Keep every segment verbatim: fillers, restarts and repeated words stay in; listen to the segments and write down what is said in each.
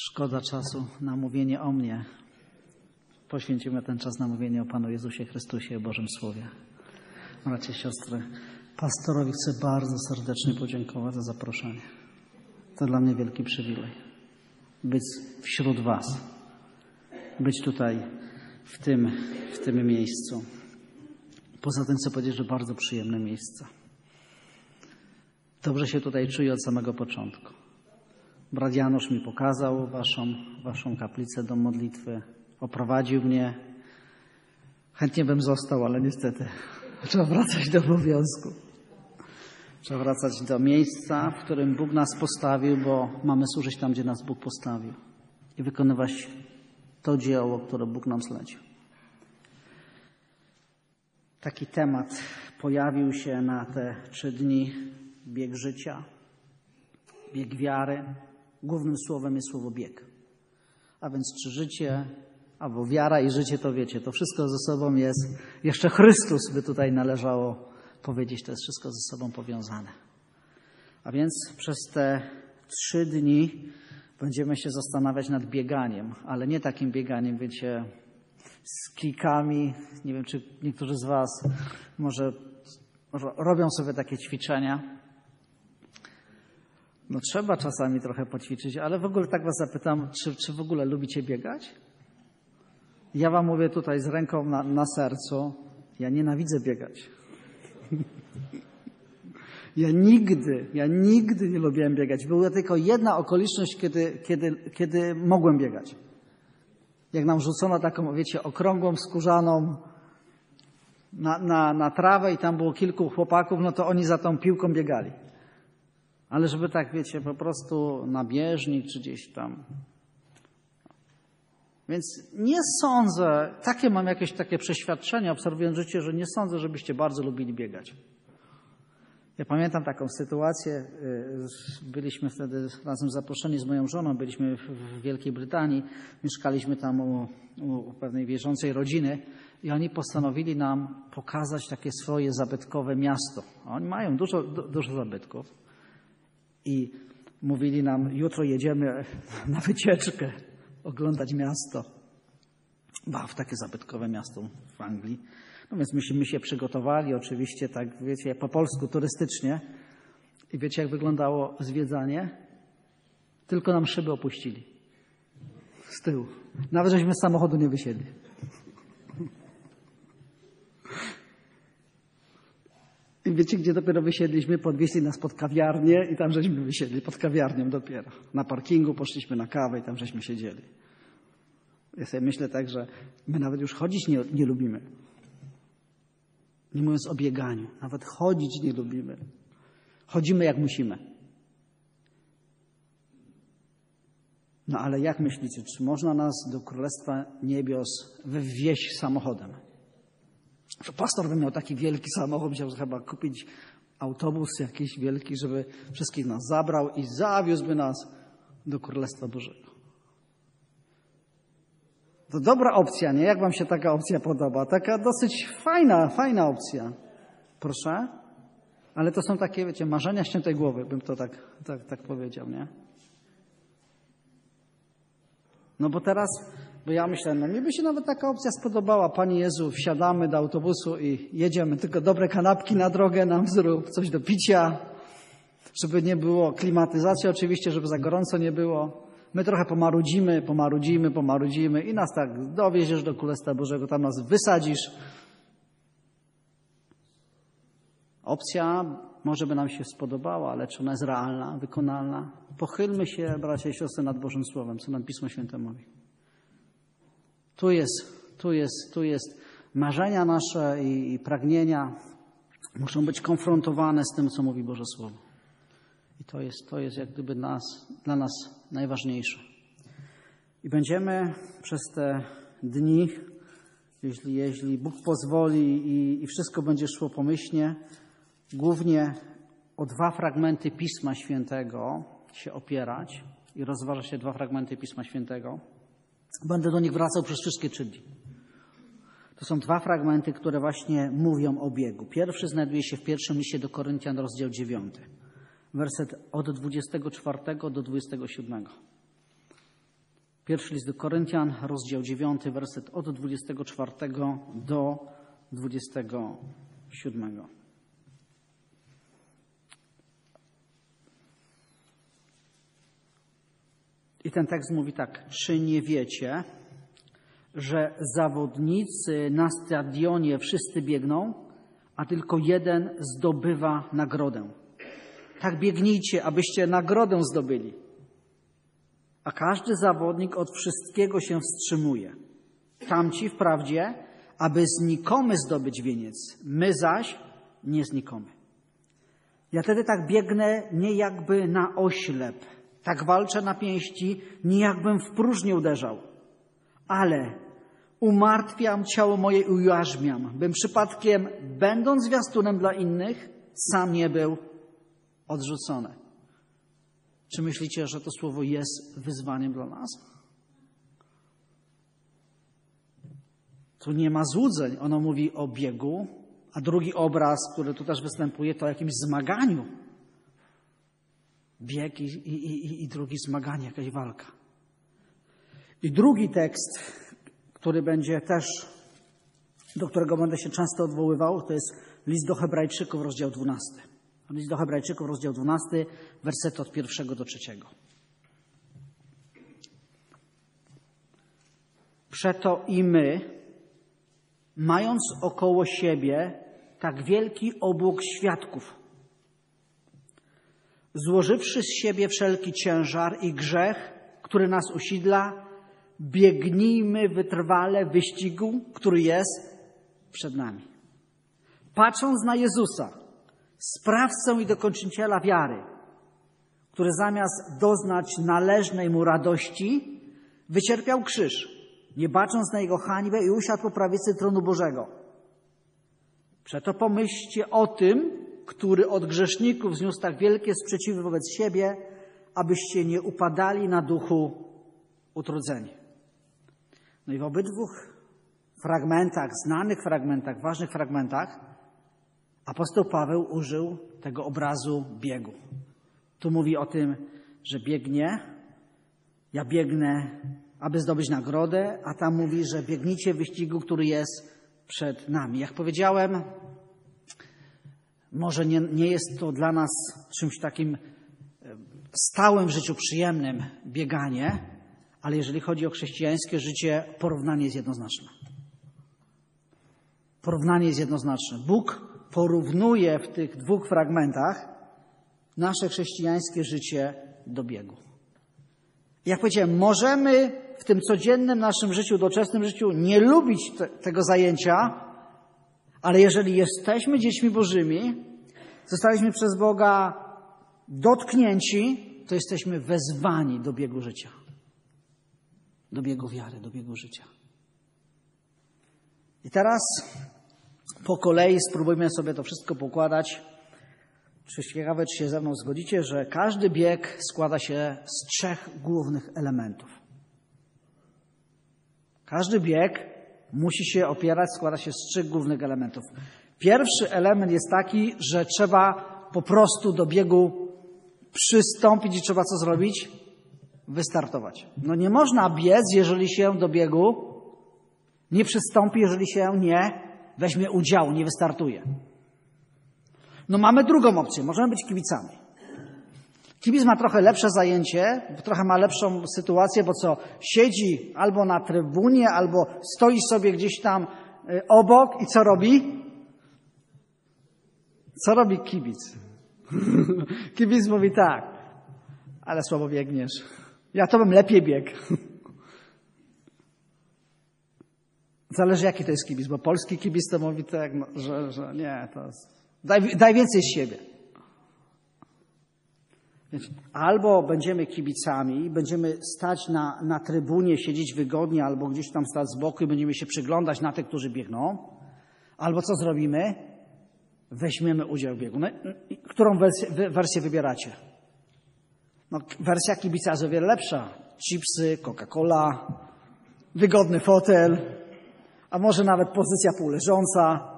Szkoda czasu na mówienie o mnie. Poświęcimy ten czas na mówienie o Panu Jezusie Chrystusie i Bożym Słowie. Bracia i siostry, pastorowi chcę bardzo serdecznie podziękować za zaproszenie. To dla mnie wielki przywilej. Być wśród Was. Być tutaj, w tym, w tym miejscu. Poza tym chcę powiedzieć, że bardzo przyjemne miejsce. Dobrze się tutaj czuję od samego początku. Brat Janusz mi pokazał waszą, waszą kaplicę do modlitwy. Oprowadził mnie. Chętnie bym został, ale niestety trzeba wracać do obowiązku. Trzeba wracać do miejsca, w którym Bóg nas postawił, bo mamy służyć tam, gdzie nas Bóg postawił. I wykonywać to dzieło, które Bóg nam zlecił. Taki temat pojawił się na te trzy dni. Bieg życia, bieg wiary. Głównym słowem jest słowo bieg. A więc czy życie, albo wiara i życie, to wiecie, to wszystko ze sobą jest, jeszcze Chrystus by tutaj należało powiedzieć, to jest wszystko ze sobą powiązane. A więc przez te trzy dni będziemy się zastanawiać nad bieganiem, ale nie takim bieganiem, wiecie, z klikami. Nie wiem, czy niektórzy z Was może robią sobie takie ćwiczenia. No trzeba czasami trochę poćwiczyć, ale w ogóle tak Was zapytam, czy, czy w ogóle lubicie biegać? Ja Wam mówię tutaj z ręką na, na sercu, ja nienawidzę biegać. Ja nigdy, ja nigdy nie lubiłem biegać. Była tylko jedna okoliczność, kiedy, kiedy, kiedy mogłem biegać. Jak nam rzucono taką, wiecie, okrągłą, skórzaną na, na, na trawę i tam było kilku chłopaków, no to oni za tą piłką biegali. Ale żeby tak, wiecie, po prostu na bieżnik czy gdzieś tam. Więc nie sądzę, takie mam jakieś takie przeświadczenie, obserwując życie, że nie sądzę, żebyście bardzo lubili biegać. Ja pamiętam taką sytuację, byliśmy wtedy razem zaproszeni z moją żoną, byliśmy w Wielkiej Brytanii, mieszkaliśmy tam u, u pewnej wierzącej rodziny i oni postanowili nam pokazać takie swoje zabytkowe miasto. Oni mają dużo, dużo zabytków. I mówili nam, jutro jedziemy na wycieczkę oglądać miasto. Ba, w takie zabytkowe miasto w Anglii. No więc myśmy my się przygotowali, oczywiście tak, wiecie, po polsku, turystycznie. I wiecie, jak wyglądało zwiedzanie? Tylko nam szyby opuścili. Z tyłu. Nawet żeśmy z samochodu nie wysiedli. I wiecie, gdzie dopiero wysiedliśmy? Podwieźli nas pod kawiarnię i tam żeśmy wysiedli, pod kawiarnią dopiero. Na parkingu poszliśmy na kawę i tam żeśmy siedzieli. Ja sobie myślę tak, że my nawet już chodzić nie, nie lubimy. Nie mówiąc o bieganiu. Nawet chodzić nie lubimy. Chodzimy jak musimy. No ale jak myślicie, czy można nas do Królestwa Niebios wywieźć samochodem? Że pastor by miał taki wielki samochód, musiał chyba kupić autobus jakiś wielki, żeby wszystkich nas zabrał i zawiózłby nas do Królestwa Bożego. To dobra opcja, nie? Jak Wam się taka opcja podoba? Taka dosyć fajna, fajna opcja. Proszę? Ale to są takie, wiecie, marzenia ściętej głowy, bym to tak, tak, tak powiedział, nie? No bo teraz... Bo ja myślę, no mi by się nawet taka opcja spodobała. Panie Jezu, wsiadamy do autobusu i jedziemy. Tylko dobre kanapki na drogę nam zrób, coś do picia, żeby nie było klimatyzacji oczywiście, żeby za gorąco nie było. My trochę pomarudzimy, pomarudzimy, pomarudzimy i nas tak dowieziesz do Królestwa Bożego, tam nas wysadzisz. Opcja może by nam się spodobała, ale czy ona jest realna, wykonalna? Pochylmy się, bracia i siostry, nad Bożym Słowem, co nam Pismo Święte mówi. Tu jest, tu jest, tu jest marzenia nasze i, i pragnienia muszą być konfrontowane z tym, co mówi Boże Słowo. I to jest, to jest jak gdyby nas, dla nas najważniejsze. I będziemy przez te dni, jeśli, jeśli Bóg pozwoli i, i wszystko będzie szło pomyślnie, głównie o dwa fragmenty Pisma Świętego się opierać i rozważać się dwa fragmenty Pisma Świętego. Będę do nich wracał przez wszystkie trzy dni. To są dwa fragmenty, które właśnie mówią o biegu. Pierwszy znajduje się w pierwszym liście do Koryntian, rozdział dziewiąty. Werset od dwudziestego czwartego do dwudziestego siódmego. Pierwszy list do Koryntian, rozdział dziewiąty, werset od dwudziestego czwartego do dwudziestego siódmego. I ten tekst mówi tak: czy nie wiecie, że zawodnicy na stadionie wszyscy biegną, a tylko jeden zdobywa nagrodę? Tak biegnijcie, abyście nagrodę zdobyli. A każdy zawodnik od wszystkiego się wstrzymuje. Tamci wprawdzie, aby znikomy zdobyć wieniec, my zaś nie znikomy. Ja wtedy tak biegnę nie jakby na oślep, tak walczę na pięści, nie jakbym w próżnię uderzał. Ale umartwiam ciało moje i ujarzmiam, bym przypadkiem, będąc zwiastunem dla innych, sam nie był odrzucony. Czy myślicie, że to słowo jest wyzwaniem dla nas? Tu nie ma złudzeń. Ono mówi o biegu, a drugi obraz, który tu też występuje, to o jakimś zmaganiu. Bieg i, i, i, i drugi zmaganie, jakaś walka. I drugi tekst, który będzie też, do którego będę się często odwoływał, to jest list do Hebrajczyków, rozdział dwunasty. List do Hebrajczyków, rozdział dwunasty, wersety od pierwszego do trzeciego. Przeto i my, mając około siebie tak wielki obłok świadków, złożywszy z siebie wszelki ciężar i grzech, który nas usidla, biegnijmy wytrwale wyścigu, który jest przed nami. Patrząc na Jezusa, sprawcę i dokończyciela wiary, który zamiast doznać należnej mu radości, wycierpiał krzyż, nie bacząc na jego hańbę, i usiadł po prawicy tronu Bożego. Przeto pomyślcie o tym, który od grzeszników zniósł tak wielkie sprzeciwy wobec siebie, abyście nie upadali na duchu utrudzeni. No i w obydwu fragmentach, znanych fragmentach, ważnych fragmentach, apostoł Paweł użył tego obrazu biegu. Tu mówi o tym, że biegnie, ja biegnę, aby zdobyć nagrodę, a tam mówi, że biegnijcie w wyścigu, który jest przed nami. Jak powiedziałem, może nie, nie jest to dla nas czymś takim stałym w życiu, przyjemnym bieganie, ale jeżeli chodzi o chrześcijańskie życie, porównanie jest jednoznaczne. Porównanie jest jednoznaczne. Bóg porównuje w tych dwóch fragmentach nasze chrześcijańskie życie do biegu. Jak powiedziałem, możemy w tym codziennym naszym życiu, doczesnym życiu nie lubić te, tego zajęcia, ale jeżeli jesteśmy dziećmi Bożymi, zostaliśmy przez Boga dotknięci, to jesteśmy wezwani do biegu życia. Do biegu wiary, do biegu życia. I teraz po kolei spróbujmy sobie to wszystko pokładać. Czy ciekawe, czy się ze mną zgodzicie, że każdy bieg składa się z trzech głównych elementów. Każdy bieg musi się opierać, składa się z trzech głównych elementów. Pierwszy element jest taki, że trzeba po prostu do biegu przystąpić i trzeba co zrobić? Wystartować. No nie można biec, jeżeli się do biegu nie przystąpi, jeżeli się nie weźmie udziału, nie wystartuje. No mamy drugą opcję, możemy być kibicami. Kibic ma trochę lepsze zajęcie, trochę ma lepszą sytuację, bo co, siedzi albo na trybunie, albo stoi sobie gdzieś tam obok i co robi? Co robi kibic? Kibic mówi tak, ale słabo biegniesz. Ja to bym lepiej biegł. Zależy jaki to jest kibic, bo polski kibic to mówi tak, no, że, że nie, to jest, daj, daj więcej z siebie. Więc albo będziemy kibicami, będziemy stać na, na trybunie, siedzieć wygodnie, albo gdzieś tam stać z boku i będziemy się przyglądać na tych, którzy biegną. Albo co zrobimy? Weźmiemy udział w biegu. No, którą wersję, wersję wybieracie? No, wersja kibica jest o wiele lepsza. Chipsy, Coca-Cola, wygodny fotel, a może nawet pozycja półleżąca.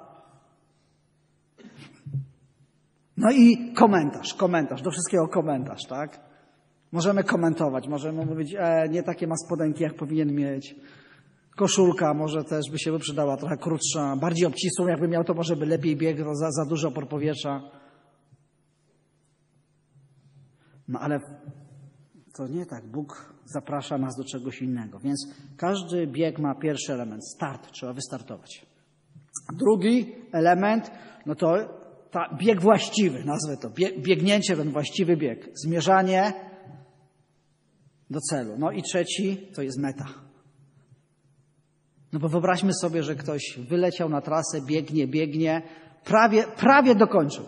No i komentarz, komentarz, do wszystkiego komentarz, tak? Możemy komentować, możemy mówić, e, nie takie ma spodenki, jak powinien mieć. Koszulka może też by się przydała, trochę krótsza, bardziej obcisłą, jakby miał, to może by lepiej biegł, za, za dużo opór powietrza. No ale to nie tak. Bóg zaprasza nas do czegoś innego. Więc każdy bieg ma pierwszy element, start, trzeba wystartować. Drugi element, no to ta bieg właściwy, nazwę to, biegnięcie, ten właściwy bieg, zmierzanie do celu. No i trzeci to jest meta. No bo wyobraźmy sobie, że ktoś wyleciał na trasę, biegnie, biegnie, prawie, prawie dokończył.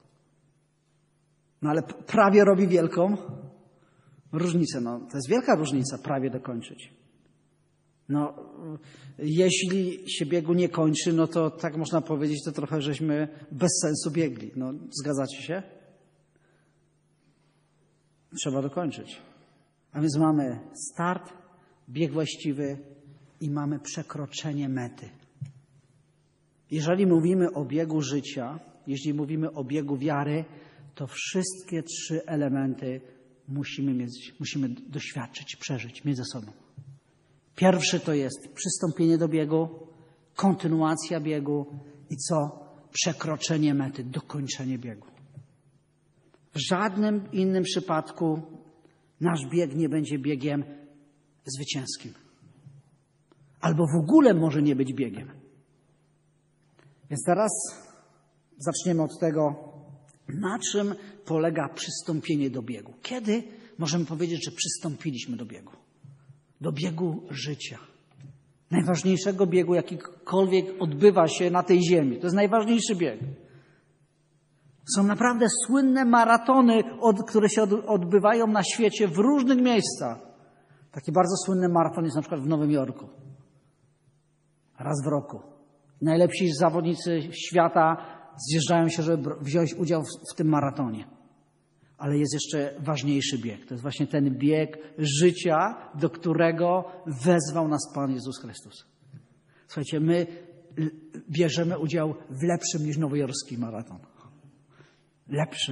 No ale prawie robi wielką różnicę. No, to jest wielka różnica, prawie dokończyć. No, jeśli się biegu nie kończy, no to tak można powiedzieć, to trochę żeśmy bez sensu biegli. No, zgadzacie się? Trzeba dokończyć. A więc mamy start, bieg właściwy i mamy przekroczenie mety. Jeżeli mówimy o biegu życia, jeśli mówimy o biegu wiary, to wszystkie trzy elementy musimy mieć, musimy doświadczyć, przeżyć, mieć ze sobą. Pierwszy to jest przystąpienie do biegu, kontynuacja biegu i co? Przekroczenie mety, dokończenie biegu. W żadnym innym przypadku nasz bieg nie będzie biegiem zwycięskim. Albo w ogóle może nie być biegiem. Więc teraz zaczniemy od tego, na czym polega przystąpienie do biegu. Kiedy możemy powiedzieć, że przystąpiliśmy do biegu? Do biegu życia. Najważniejszego biegu, jakikolwiek odbywa się na tej ziemi. To jest najważniejszy bieg. Są naprawdę słynne maratony, od, które się od, odbywają na świecie w różnych miejscach. Taki bardzo słynny maraton jest na przykład w Nowym Jorku. Raz w roku. Najlepsi zawodnicy świata zjeżdżają się, żeby wziąć udział w, w tym maratonie. Ale jest jeszcze ważniejszy bieg. To jest właśnie ten bieg życia, do którego wezwał nas Pan Jezus Chrystus. Słuchajcie, my bierzemy udział w lepszym niż nowojorski maraton. Lepszy.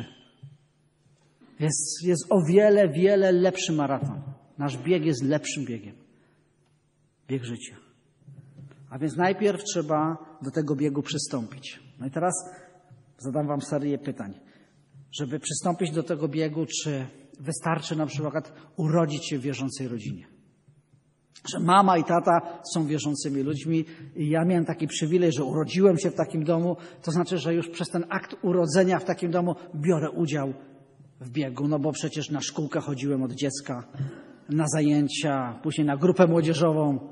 Jest, jest o wiele, wiele lepszy maraton. Nasz bieg jest lepszym biegiem. Bieg życia. A więc najpierw trzeba do tego biegu przystąpić. No i teraz zadam wam serię pytań. Żeby przystąpić do tego biegu, czy wystarczy na przykład urodzić się w wierzącej rodzinie? Że mama i tata są wierzącymi ludźmi i ja miałem taki przywilej, że urodziłem się w takim domu, to znaczy, że już przez ten akt urodzenia w takim domu biorę udział w biegu, no bo przecież na szkółkę chodziłem od dziecka, na zajęcia, później na grupę młodzieżową.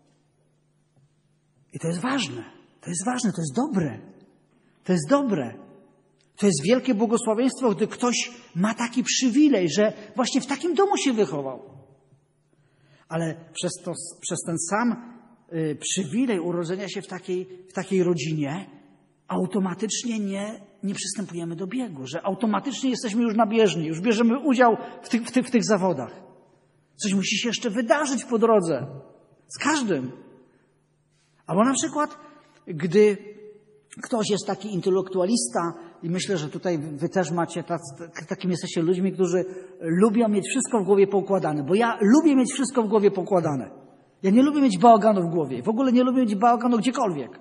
I to jest ważne, to jest ważne, to jest dobre, to jest dobre. To jest wielkie błogosławieństwo, gdy ktoś ma taki przywilej, że właśnie w takim domu się wychował. Ale przez, to, przez ten sam y, przywilej urodzenia się w takiej, w takiej rodzinie automatycznie nie, nie przystępujemy do biegu, że automatycznie jesteśmy już na bieżni, już bierzemy udział w tych, w tych, w tych zawodach. Coś musi się jeszcze wydarzyć po drodze. Z każdym. Albo na przykład, gdy ktoś jest taki intelektualista i myślę, że tutaj wy też macie, takim jesteście ludźmi, którzy lubią mieć wszystko w głowie poukładane, bo ja lubię mieć wszystko w głowie poukładane. Ja nie lubię mieć bałaganu w głowie. W ogóle nie lubię mieć bałaganu gdziekolwiek.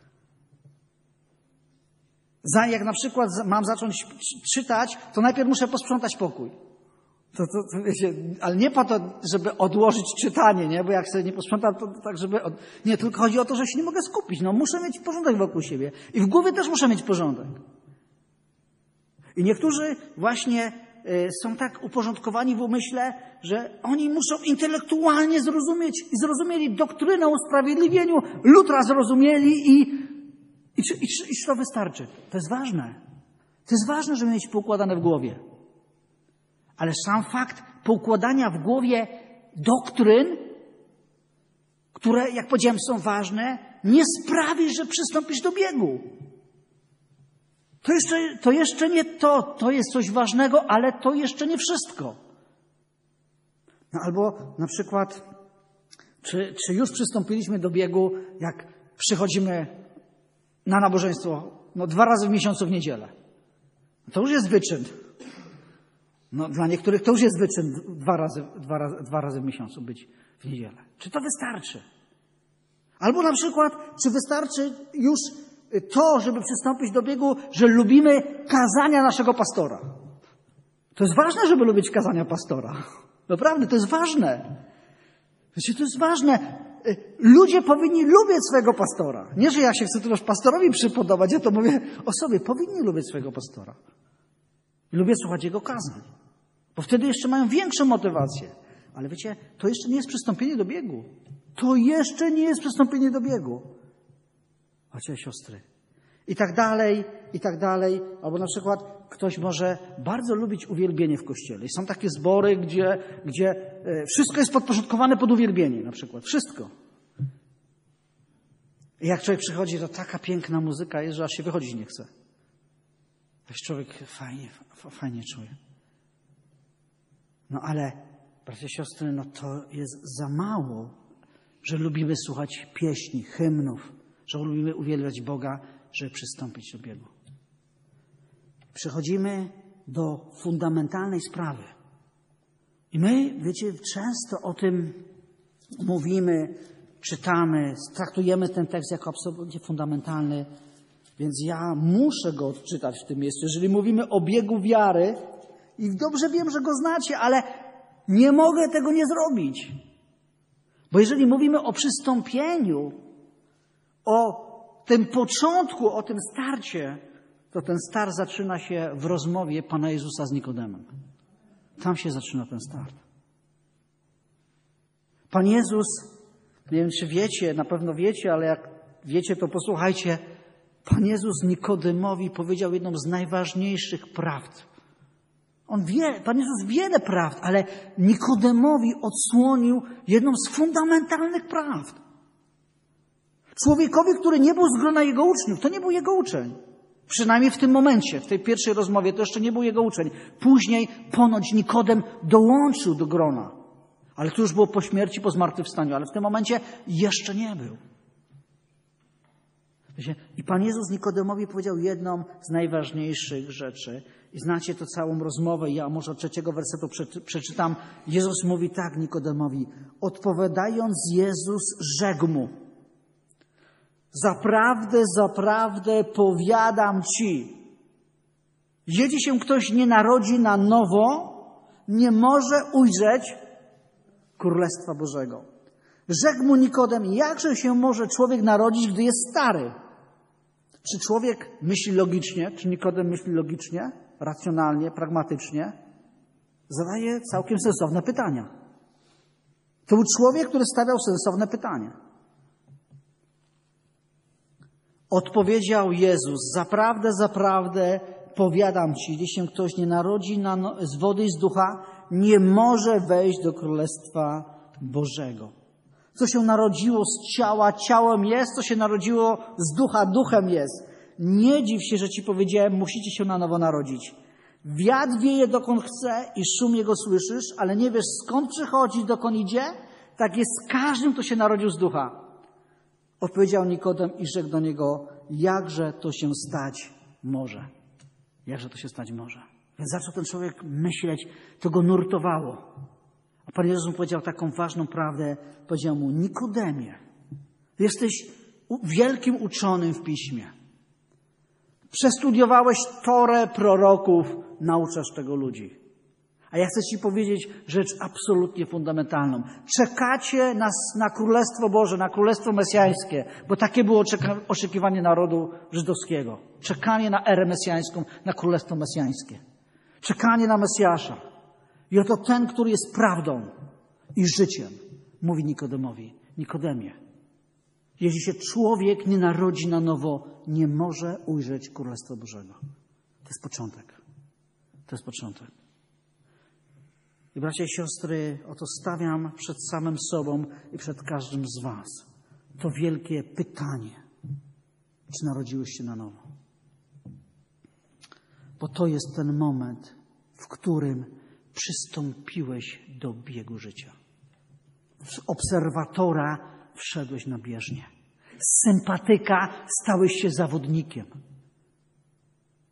Jak na przykład mam zacząć czytać, to najpierw muszę posprzątać pokój. To, to, to wiecie, ale nie po to, żeby odłożyć czytanie, nie? Bo jak sobie nie posprzątam, to, to tak, żeby... Od... Nie, tylko chodzi o to, że się nie mogę skupić. No, muszę mieć porządek wokół siebie. I w głowie też muszę mieć porządek. I niektórzy właśnie y, są tak uporządkowani w umyśle, że oni muszą intelektualnie zrozumieć i zrozumieli doktrynę o usprawiedliwieniu, Lutra zrozumieli i, i, i, i, i to wystarczy. To jest ważne. To jest ważne, żeby mieć poukładane w głowie. Ale sam fakt poukładania w głowie doktryn, które, jak powiedziałem, są ważne, nie sprawi, że przystąpisz do biegu. To jeszcze, to jeszcze nie to, to jest coś ważnego, ale to jeszcze nie wszystko. No albo na przykład, czy, czy już przystąpiliśmy do biegu, jak przychodzimy na nabożeństwo, no dwa razy w miesiącu w niedzielę. To już jest wyczyn. No, dla niektórych to już jest wyczyn dwa razy, dwa, razy, dwa razy w miesiącu być w niedzielę. Czy to wystarczy? Albo na przykład, czy wystarczy już to, żeby przystąpić do biegu, że lubimy kazania naszego pastora? To jest ważne, żeby lubić kazania pastora. Naprawdę, to jest ważne. Wiecie, to jest ważne. Ludzie powinni lubić swojego pastora. Nie, że ja się chcę też pastorowi przypodobać, ja to mówię o sobie. Powinni lubić swojego pastora. Lubię słuchać jego kazań. Bo wtedy jeszcze mają większą motywację. Ale wiecie, to jeszcze nie jest przystąpienie do biegu. To jeszcze nie jest przystąpienie do biegu. Bracia i siostry. I tak dalej, i tak dalej. Albo na przykład ktoś może bardzo lubić uwielbienie w kościele. I są takie zbory, gdzie, gdzie wszystko jest podporządkowane pod uwielbienie na przykład. Wszystko. I jak człowiek przychodzi, to taka piękna muzyka jest, że aż się wychodzić nie chce. Weź człowiek fajnie, fajnie czuje. No ale, bracia i siostry, no to jest za mało, że lubimy słuchać pieśni, hymnów, że lubimy uwielbiać Boga, żeby przystąpić do biegu. Przechodzimy do fundamentalnej sprawy. I my, wiecie, często o tym mówimy, czytamy, traktujemy ten tekst jako absolutnie fundamentalny, więc ja muszę go odczytać w tym miejscu. Jeżeli mówimy o biegu wiary, i dobrze wiem, że go znacie, ale nie mogę tego nie zrobić. Bo jeżeli mówimy o przystąpieniu, o tym początku, o tym starcie, to ten start zaczyna się w rozmowie Pana Jezusa z Nikodemem. Tam się zaczyna ten start. Pan Jezus, nie wiem czy wiecie, na pewno wiecie, ale jak wiecie, to posłuchajcie. Pan Jezus Nikodemowi powiedział jedną z najważniejszych prawd. On wie, Pan Jezus wiele prawd, ale Nikodemowi odsłonił jedną z fundamentalnych prawd. Człowiekowi, który nie był z grona jego uczniów, to nie był jego uczeń. Przynajmniej w tym momencie, w tej pierwszej rozmowie, to jeszcze nie był jego uczeń. Później ponoć Nikodem dołączył do grona. Ale to już było po śmierci, po zmartwychwstaniu, ale w tym momencie jeszcze nie był. I Pan Jezus Nikodemowi powiedział jedną z najważniejszych rzeczy. I znacie to całą rozmowę. Ja może od trzeciego wersetu przeczytam. Jezus mówi tak Nikodemowi. Odpowiadając Jezus rzekł mu. Zaprawdę, zaprawdę powiadam ci. Jeśli się ktoś nie narodzi na nowo, nie może ujrzeć Królestwa Bożego. Rzekł mu Nikodem, jakże się może człowiek narodzić, gdy jest stary? Czy człowiek myśli logicznie? Czy Nikodem myśli logicznie, racjonalnie, pragmatycznie? Zadaje całkiem sensowne pytania. To był człowiek, który stawiał sensowne pytania. Odpowiedział Jezus, zaprawdę, zaprawdę powiadam ci, jeśli się ktoś nie narodzi na no, z wody i z ducha, nie może wejść do Królestwa Bożego. Co się narodziło z ciała, ciałem jest, co się narodziło z ducha, duchem jest. Nie dziw się, że ci powiedziałem, musicie się na nowo narodzić. Wiatr wieje dokąd chce i szum jego słyszysz, ale nie wiesz skąd przychodzi, dokąd idzie. Tak jest z każdym, kto się narodził z ducha. Odpowiedział Nikodem i rzekł do niego, jakże to się stać może. Jakże to się stać może. Więc zaczął ten człowiek myśleć, to go nurtowało. A Pan Jezus mu powiedział taką ważną prawdę. Powiedział mu, Nikodemie, jesteś wielkim uczonym w Piśmie. Przestudiowałeś Torę proroków, nauczasz tego ludzi. A ja chcę ci powiedzieć rzecz absolutnie fundamentalną. Czekacie na, na Królestwo Boże, na Królestwo Mesjańskie, bo takie było oczekiwanie narodu żydowskiego. Czekanie na erę mesjańską, na Królestwo Mesjańskie. Czekanie na Mesjasza. I oto ten, który jest prawdą i życiem, mówi Nikodemowi, Nikodemie, jeśli się człowiek nie narodzi na nowo, nie może ujrzeć Królestwa Bożego. To jest początek. To jest początek. I bracia i siostry, oto stawiam przed samym sobą i przed każdym z was to wielkie pytanie, czy narodziłeś się na nowo? Bo to jest ten moment, w którym przystąpiłeś do biegu życia. Z obserwatora wszedłeś na bieżnię. Z sympatyka stałeś się zawodnikiem.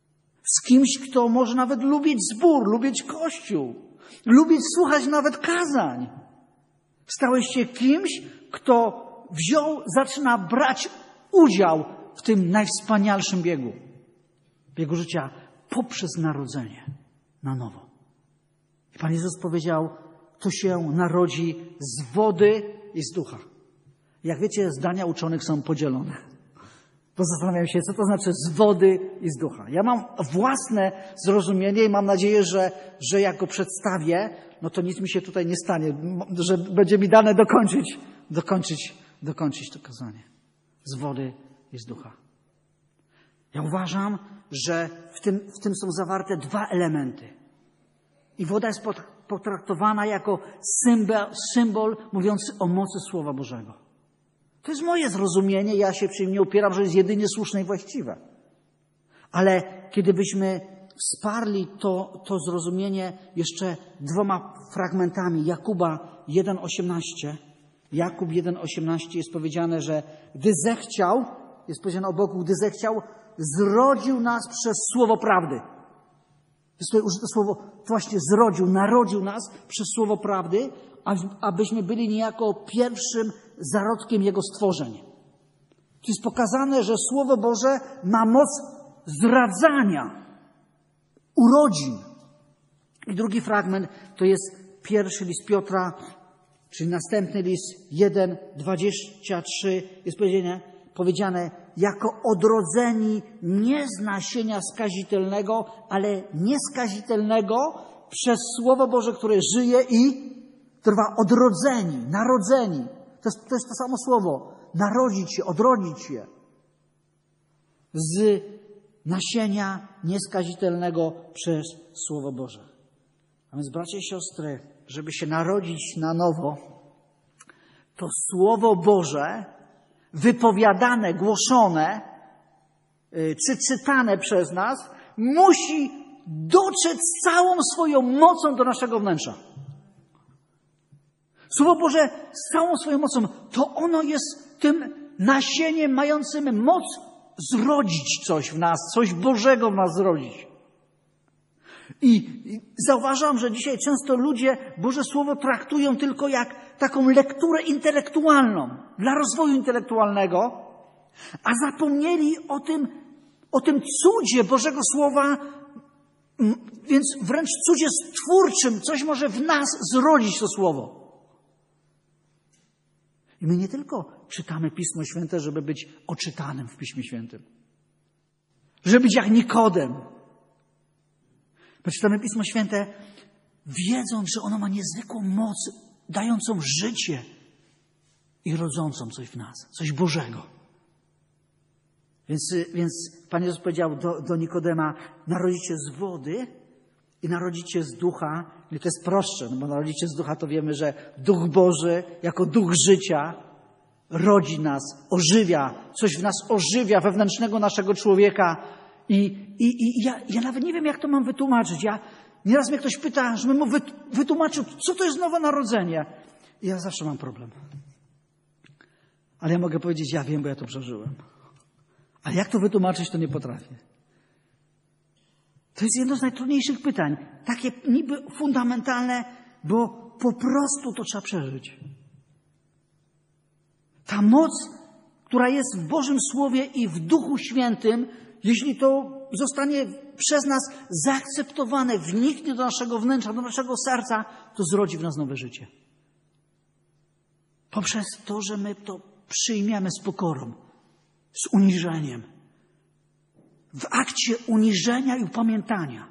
Z kimś, kto może nawet lubić zbór, lubić Kościół, lubić słuchać nawet kazań. Stałeś się kimś, kto wziął, zaczyna brać udział w tym najwspanialszym biegu. Biegu życia poprzez narodzenie na nowo. I Pan Jezus powiedział, kto się narodzi z wody i z ducha. Jak wiecie, zdania uczonych są podzielone. Bo zastanawiam się, co to znaczy z wody i z ducha. Ja mam własne zrozumienie i mam nadzieję, że, że jak go przedstawię, no to nic mi się tutaj nie stanie, że będzie mi dane dokończyć, dokończyć, dokończyć to kazanie. Z wody i z ducha. Ja uważam, że w tym, w tym są zawarte dwa elementy. I woda jest potraktowana jako symbol, symbol mówiący o mocy Słowa Bożego. To jest moje zrozumienie, ja się przy nim nie upieram, że jest jedynie słuszne i właściwe. Ale kiedy byśmy wsparli to, to zrozumienie jeszcze dwoma fragmentami. Jakuba jeden osiemnaście. Jakub jeden osiemnaście jest powiedziane, że gdy zechciał, jest powiedziane o Bogu, gdy zechciał, zrodził nas przez słowo prawdy. Jest tutaj użyte słowo, właśnie zrodził, narodził nas przez słowo prawdy, abyśmy byli niejako pierwszym zarodkiem Jego stworzeń. To jest pokazane, że Słowo Boże ma moc zradzania, urodzin. I drugi fragment to jest pierwszy list Piotra, czyli następny list jeden dwadzieścia trzy. Jest powiedziane, powiedziane jako odrodzeni nie z nasienia skazitelnego, ale nieskazitelnego przez Słowo Boże, które żyje i trwa. Odrodzeni, narodzeni. To jest, to jest to samo słowo. Narodzić się, odrodzić się. Z nasienia nieskazitelnego przez Słowo Boże. A więc, bracia i siostry, żeby się narodzić na nowo, to Słowo Boże wypowiadane, głoszone, czy czytane przez nas, musi dotrzeć z całą swoją mocą do naszego wnętrza. Słowo Boże z całą swoją mocą, to ono jest tym nasieniem mającym moc zrodzić coś w nas, coś Bożego w nas zrodzić. I, I zauważam, że dzisiaj często ludzie Boże Słowo traktują tylko jak taką lekturę intelektualną, dla rozwoju intelektualnego, a zapomnieli o tym, o tym cudzie Bożego Słowa, więc wręcz cudzie stwórczym, coś może w nas zrodzić to Słowo. I my nie tylko czytamy Pismo Święte, żeby być oczytanym w Piśmie Świętym. Żeby być jak Nikodem. My czytamy Pismo Święte, wiedząc, że ono ma niezwykłą moc, dającą życie i rodzącą coś w nas, coś Bożego. Więc, więc Pan Jezus powiedział do, do Nikodema, narodzicie z wody i narodzicie z ducha. I to jest prostsze, no bo narodzicie z ducha, to wiemy, że Duch Boży jako Duch życia rodzi nas, ożywia, coś w nas ożywia, wewnętrznego naszego człowieka. I, i, i ja, ja nawet nie wiem, jak to mam wytłumaczyć. Ja, nieraz mnie ktoś pyta, żebym mu wytłumaczył, co to jest nowe narodzenie. I ja zawsze mam problem. Ale ja mogę powiedzieć, ja wiem, bo ja to przeżyłem. Ale jak to wytłumaczyć, to nie potrafię. To jest jedno z najtrudniejszych pytań. Takie niby fundamentalne, bo po prostu to trzeba przeżyć. Ta moc, która jest w Bożym Słowie i w Duchu Świętym, jeśli to zostanie przez nas zaakceptowane, wniknie do naszego wnętrza, do naszego serca, to zrodzi w nas nowe życie. Poprzez to, że my to przyjmiemy z pokorą, z uniżeniem. W akcie uniżenia i upamiętania.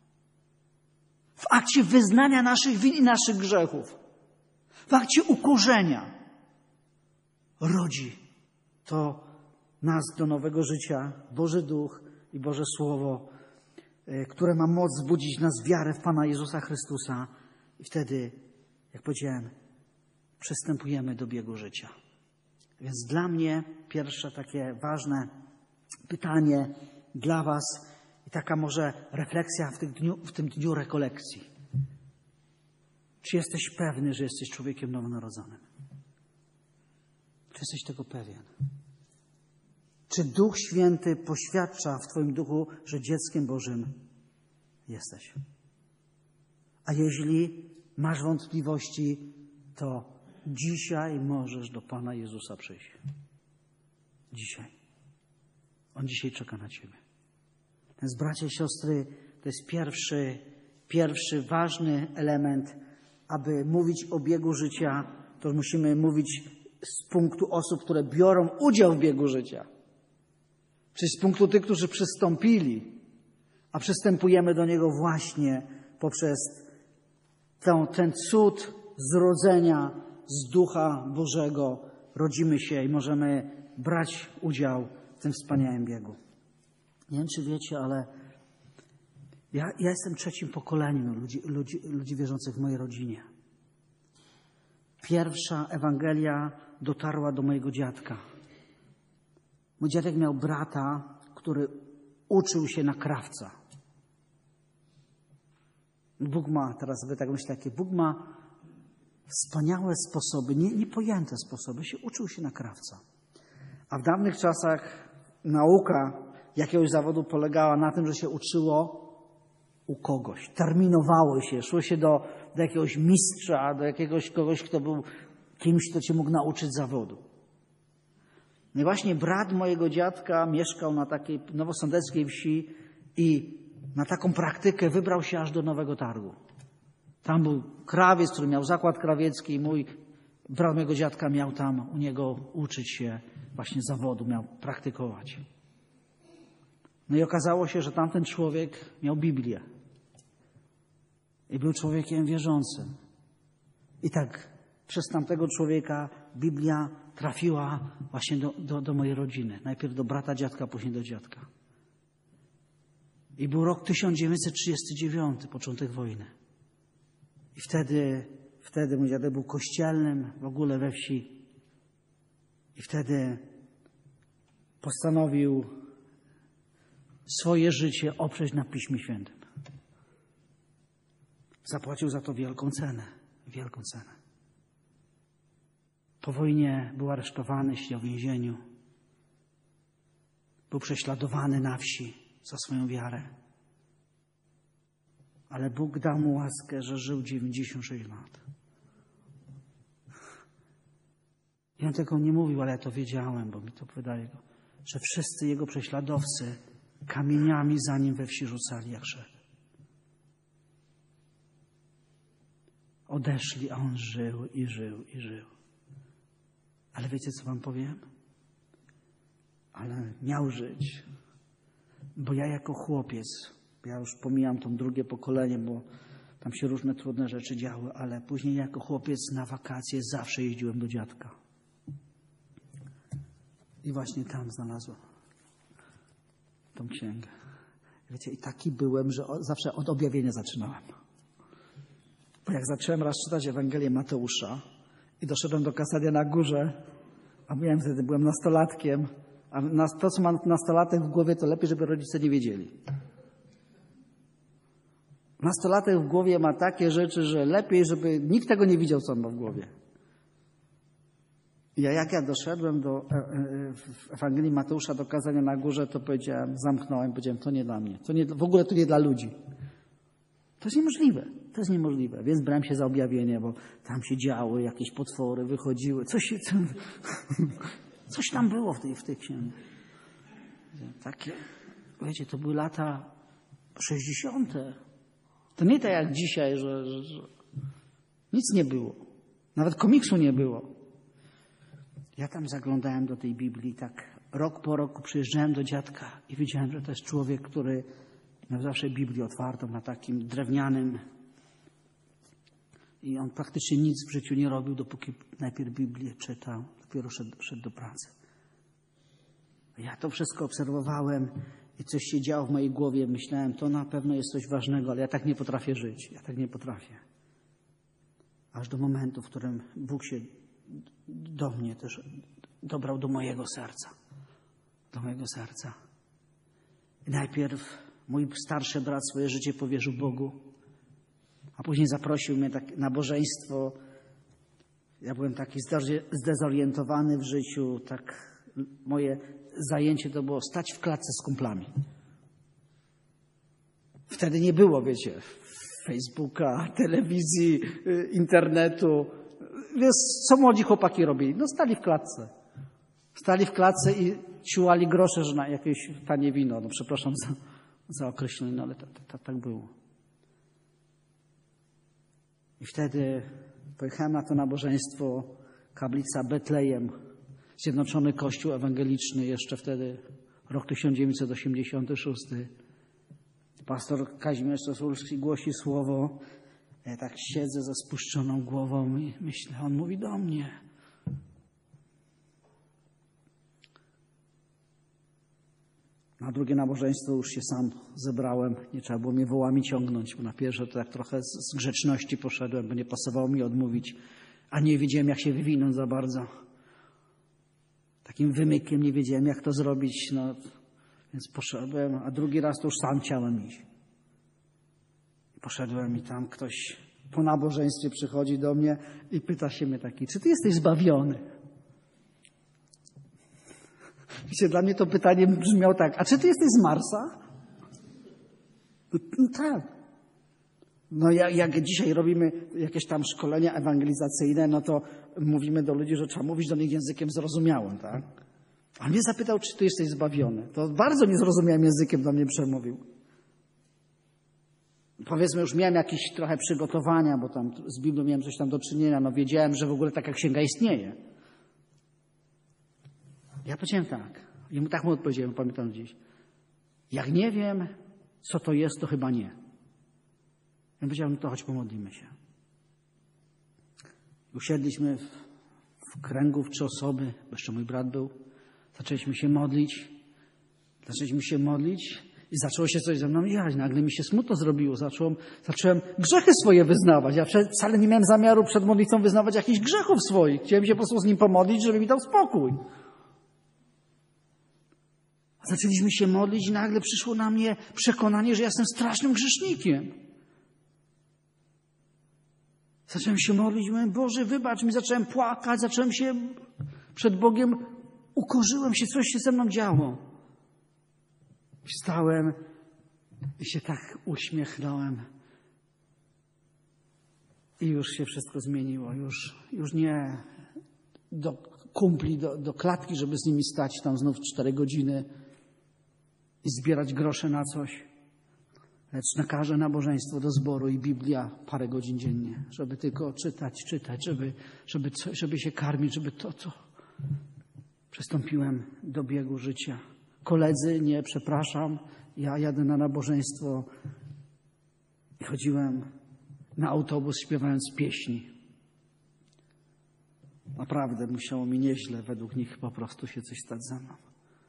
W akcie wyznania naszych win i naszych grzechów. W akcie ukorzenia. Rodzi to nas do nowego życia, Boży Duch i Boże Słowo, które ma moc wzbudzić nas wiarę w Pana Jezusa Chrystusa. I wtedy, jak powiedziałem, przystępujemy do biegu życia. Więc dla mnie pierwsze takie ważne pytanie dla was i taka może refleksja w tym dniu, w tym dniu rekolekcji. Czy jesteś pewny, że jesteś człowiekiem nowonarodzonym? Czy jesteś tego pewien? Czy Duch Święty poświadcza w twoim duchu, że dzieckiem Bożym jesteś? A jeśli masz wątpliwości, to dzisiaj możesz do Pana Jezusa przyjść. Dzisiaj. On dzisiaj czeka na ciebie. Więc bracia i siostry, to jest pierwszy, pierwszy ważny element, aby mówić o biegu życia, to musimy mówić z punktu osób, które biorą udział w biegu życia. Czyli z punktu tych, którzy przystąpili, a przystępujemy do niego właśnie poprzez ten, ten cud zrodzenia z Ducha Bożego. Rodzimy się i możemy brać udział w tym wspaniałym biegu. Nie wiem, czy wiecie, ale ja, ja jestem trzecim pokoleniem ludzi, ludzi, ludzi wierzących w mojej rodzinie. Pierwsza Ewangelia dotarła do mojego dziadka. Mój dziadek miał brata, który uczył się na krawca. Bóg ma, teraz sobie tak myślę, takie, Bóg ma wspaniałe sposoby, nie, niepojęte sposoby, się uczył się na krawca. A w dawnych czasach nauka jakiegoś zawodu polegała na tym, że się uczyło u kogoś, terminowało się, szło się do, do jakiegoś mistrza, do jakiegoś kogoś, kto był kimś, kto cię mógł nauczyć zawodu. No i właśnie brat mojego dziadka mieszkał na takiej nowosądeckiej wsi i na taką praktykę wybrał się aż do Nowego Targu. Tam był krawiec, który miał zakład krawiecki i mój brat mojego dziadka miał tam u niego uczyć się właśnie zawodu, miał praktykować. No i okazało się, że tamten człowiek miał Biblię. I był człowiekiem wierzącym. I tak przez tamtego człowieka Biblia trafiła właśnie do, do, do mojej rodziny. Najpierw do brata dziadka, później do dziadka. I był rok tysiąc dziewięćset trzydziesty dziewiąty, początek wojny. I wtedy, wtedy mój dziadek był kościelnym w ogóle we wsi. I wtedy postanowił swoje życie oprzeć na Piśmie Świętym. Zapłacił za to wielką cenę. Wielką cenę. Po wojnie był aresztowany, siedział w więzieniu. Był prześladowany na wsi za swoją wiarę. Ale Bóg dał mu łaskę, że żył dziewięćdziesiąt sześć lat. I on tego nie mówił, ale ja to wiedziałem, bo mi to wydaje, że wszyscy jego prześladowcy kamieniami za nim we wsi rzucali, jak szedł. Odeszli, a on żył i żył i żył. Ale wiecie, co wam powiem? Ale miał żyć. Bo ja jako chłopiec, ja już pomijam to drugie pokolenie, bo tam się różne trudne rzeczy działy, ale później jako chłopiec na wakacje zawsze jeździłem do dziadka. I właśnie tam znalazłem tą księgę. Wiecie, i taki byłem, że zawsze od objawienia zaczynałem. Bo jak zacząłem raz czytać Ewangelię Mateusza i doszedłem do Kasadia na górze, a miałem wtedy, byłem nastolatkiem, a to, co ma nastolatek w głowie, to lepiej, żeby rodzice nie wiedzieli. Nastolatek w głowie ma takie rzeczy, że lepiej, żeby nikt tego nie widział, co on ma w głowie. I ja, jak ja doszedłem do Ewangelii Mateusza, do kazania na górze, to powiedziałem, zamknąłem, powiedziałem, to nie dla mnie. To nie, w ogóle to nie dla ludzi. To jest niemożliwe. To jest niemożliwe. Więc brałem się za objawienie, bo tam się działy, jakieś potwory wychodziły. Coś, co, coś tam było w tej, w tej księdze. Takie, wiecie, to były lata sześćdziesiąte. To nie tak jak dzisiaj, że, że, że nic nie było. Nawet komiksu nie było. Ja tam zaglądałem do tej Biblii, tak rok po roku przyjeżdżałem do dziadka i widziałem, że to jest człowiek, który miał zawsze Biblię otwartą na takim drewnianym. I on praktycznie nic w życiu nie robił, dopóki najpierw Biblię czytał, dopiero szedł, szedł do pracy. Ja to wszystko obserwowałem i coś się działo w mojej głowie. Myślałem, to na pewno jest coś ważnego, ale ja tak nie potrafię żyć. Ja tak nie potrafię. Aż do momentu, w którym Bóg się do mnie też dobrał do mojego serca. Do mojego serca. I najpierw mój starszy brat swoje życie powierzył Bogu, a później zaprosił mnie tak na nabożeństwo. Ja byłem taki zdezorientowany w życiu, tak moje zajęcie to było stać w klatce z kumplami. Wtedy nie było, wiecie, Facebooka, telewizji, internetu. Wiesz, co młodzi chłopaki robili? No stali w klatce. Stali w klatce i ciułali grosze, że na jakieś tanie wino. No przepraszam za, za określenie, no ale tak, tak, tak było. I wtedy pojechałem na to nabożeństwo, kaplica Betlejem, Zjednoczony Kościół Ewangeliczny, jeszcze wtedy rok tysiąc dziewięćset osiemdziesiąty szósty. Pastor Kazimierz Sosulski głosi słowo. Ja tak siedzę ze spuszczoną głową i myślę, on mówi do mnie. Na drugie nabożeństwo już się sam zebrałem. Nie trzeba było mnie wołami ciągnąć, bo na pierwsze to tak trochę z grzeczności poszedłem, bo nie pasowało mi odmówić, a nie wiedziałem, jak się wywinąć za bardzo. Takim wymykiem nie wiedziałem, jak to zrobić, no więc poszedłem, a drugi raz to już sam chciałem iść. Poszedłem i tam ktoś po nabożeństwie przychodzi do mnie i pyta się mnie taki, czy ty jesteś zbawiony? Wiecie, dla mnie to pytanie brzmiało tak, a czy ty jesteś z Marsa? No, no tak. No jak, jak dzisiaj robimy jakieś tam szkolenia ewangelizacyjne, no to mówimy do ludzi, że trzeba mówić do nich językiem zrozumiałym, tak? A mnie zapytał, czy ty jesteś zbawiony. To bardzo niezrozumiałym językiem do mnie przemówił. Powiedzmy, już miałem jakieś trochę przygotowania, bo tam z Biblią miałem coś tam do czynienia, no wiedziałem, że w ogóle taka księga istnieje. Ja powiedziałem tak, i mu tak mu odpowiedziałem, pamiętam dziś. Jak nie wiem, co to jest, to chyba nie. Ja powiedziałem, to chodź pomodlimy się. Usiedliśmy w, w kręgu w trzy osoby, jeszcze mój brat był. Zaczęliśmy się modlić. Zaczęliśmy się modlić i zaczęło się coś ze mną jać. Nagle mi się smutno zrobiło. Zacząłem, zacząłem grzechy swoje wyznawać. Ja wcale nie miałem zamiaru przed modlitwą wyznawać jakichś grzechów swoich. Chciałem się po prostu z nim pomodlić, żeby mi dał spokój. Zaczęliśmy się modlić i nagle przyszło na mnie przekonanie, że ja jestem strasznym grzesznikiem. Zacząłem się modlić, mówiłem, Boże, wybacz mi, zacząłem płakać, zacząłem się przed Bogiem, ukorzyłem się, coś się ze mną działo. Wstałem i się tak uśmiechnąłem. I już się wszystko zmieniło. Już, już nie do kumpli, do, do klatki, żeby z nimi stać tam znów cztery godziny i zbierać grosze na coś. Lecz na każde nabożeństwo do zboru i Biblia parę godzin dziennie, żeby tylko czytać, czytać, żeby, żeby, żeby się karmić, żeby to, to. Przystąpiłem do biegu życia. Koledzy, nie, przepraszam, ja jadę na nabożeństwo i chodziłem na autobus śpiewając pieśni. Naprawdę musiało mi nieźle według nich po prostu się coś stać ze mną.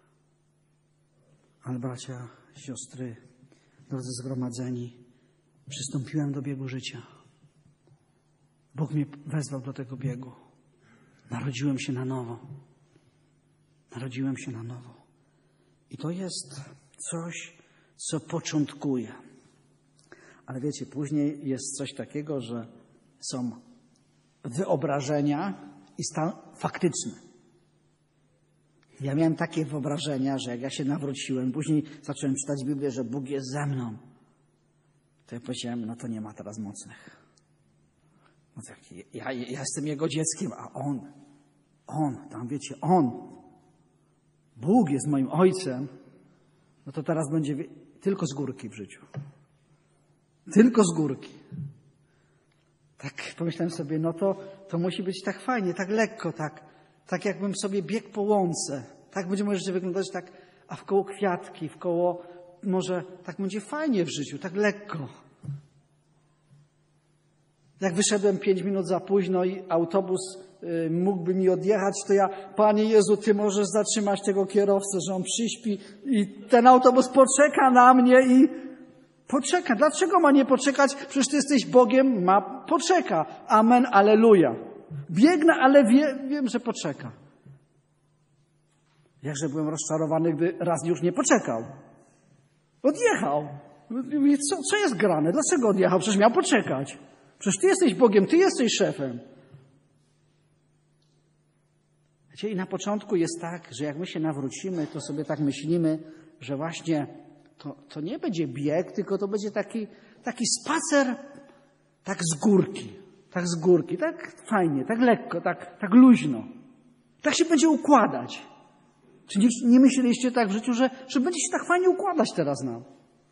Ale bracia, siostry, drodzy zgromadzeni, przystąpiłem do biegu życia. Bóg mnie wezwał do tego biegu. Narodziłem się na nowo. Narodziłem się na nowo. I to jest coś, co początkuje. Ale wiecie, później jest coś takiego, że są wyobrażenia i stan faktyczny. Ja miałem takie wyobrażenia, że jak ja się nawróciłem, później zacząłem czytać Biblię, że Bóg jest ze mną. To ja powiedziałem, no to nie ma teraz mocnych. No tak, ja, ja jestem Jego dzieckiem, a On, On, tam wiecie, On, Bóg jest moim Ojcem, no to teraz będzie tylko z górki w życiu. Tylko z górki. Tak pomyślałem sobie, no to, to musi być tak fajnie, tak lekko, tak, tak jakbym sobie biegł po łące. Tak będzie może życie wyglądać, tak, a wkoło kwiatki, wkoło, może tak będzie fajnie w życiu, tak lekko. Jak wyszedłem pięć minut za późno i autobus y, mógłby mi odjechać, to ja, Panie Jezu, Ty możesz zatrzymać tego kierowcę, że on przyśpi i ten autobus poczeka na mnie i poczeka. Dlaczego ma nie poczekać? Przecież Ty jesteś Bogiem, ma poczeka. Amen, alleluja. Biegnę, ale wie, wiem, że poczeka. Jakże byłem rozczarowany, gdy raz już nie poczekał. Odjechał. Co, co jest grane? Dlaczego odjechał? Przecież miał poczekać. Przecież Ty jesteś Bogiem, Ty jesteś szefem. Wiecie, i na początku jest tak, że jak my się nawrócimy, to sobie tak myślimy, że właśnie to, to nie będzie bieg, tylko to będzie taki, taki spacer tak z górki, tak z górki, tak fajnie, tak lekko, tak, tak luźno. Tak się będzie układać. Czy nie, nie myśleliście tak w życiu, że, że będzie się tak fajnie układać teraz nam?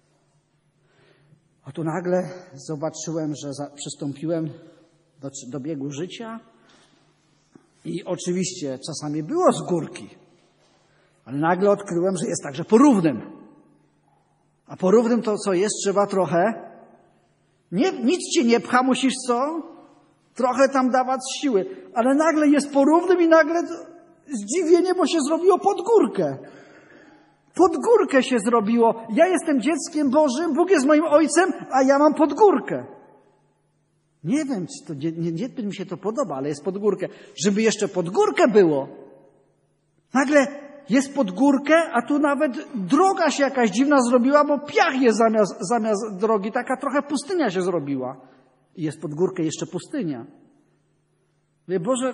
A tu nagle zobaczyłem, że za, przystąpiłem do, do biegu życia i oczywiście czasami było z górki, ale nagle odkryłem, że jest także po równym. A po równym to co jest? Trzeba trochę. Nie, nic cię nie pcha, musisz co? Trochę tam dawać siły. Ale nagle jest po równym i nagle zdziwienie, bo się zrobiło pod górkę. Pod górkę się zrobiło. Ja jestem dzieckiem Bożym, Bóg jest moim ojcem, a ja mam pod górkę. Nie wiem, czy to nie, nie, nie mi się to podoba, ale jest pod górkę. Żeby jeszcze pod górkę było. Nagle jest pod górkę, a tu nawet droga się jakaś dziwna zrobiła, bo piach jest zamiast, zamiast drogi. Taka trochę pustynia się zrobiła. I jest pod górkę jeszcze pustynia. Mówię, Boże,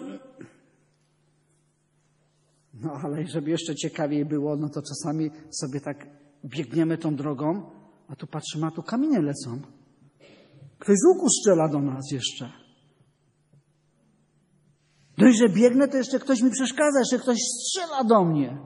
no ale żeby jeszcze ciekawiej było, no to czasami sobie tak biegniemy tą drogą, a tu patrzymy, a tu kamienie lecą. Ktoś z łuku strzela do nas jeszcze. Dość, że biegnę, to jeszcze ktoś mi przeszkadza, jeszcze ktoś strzela do mnie.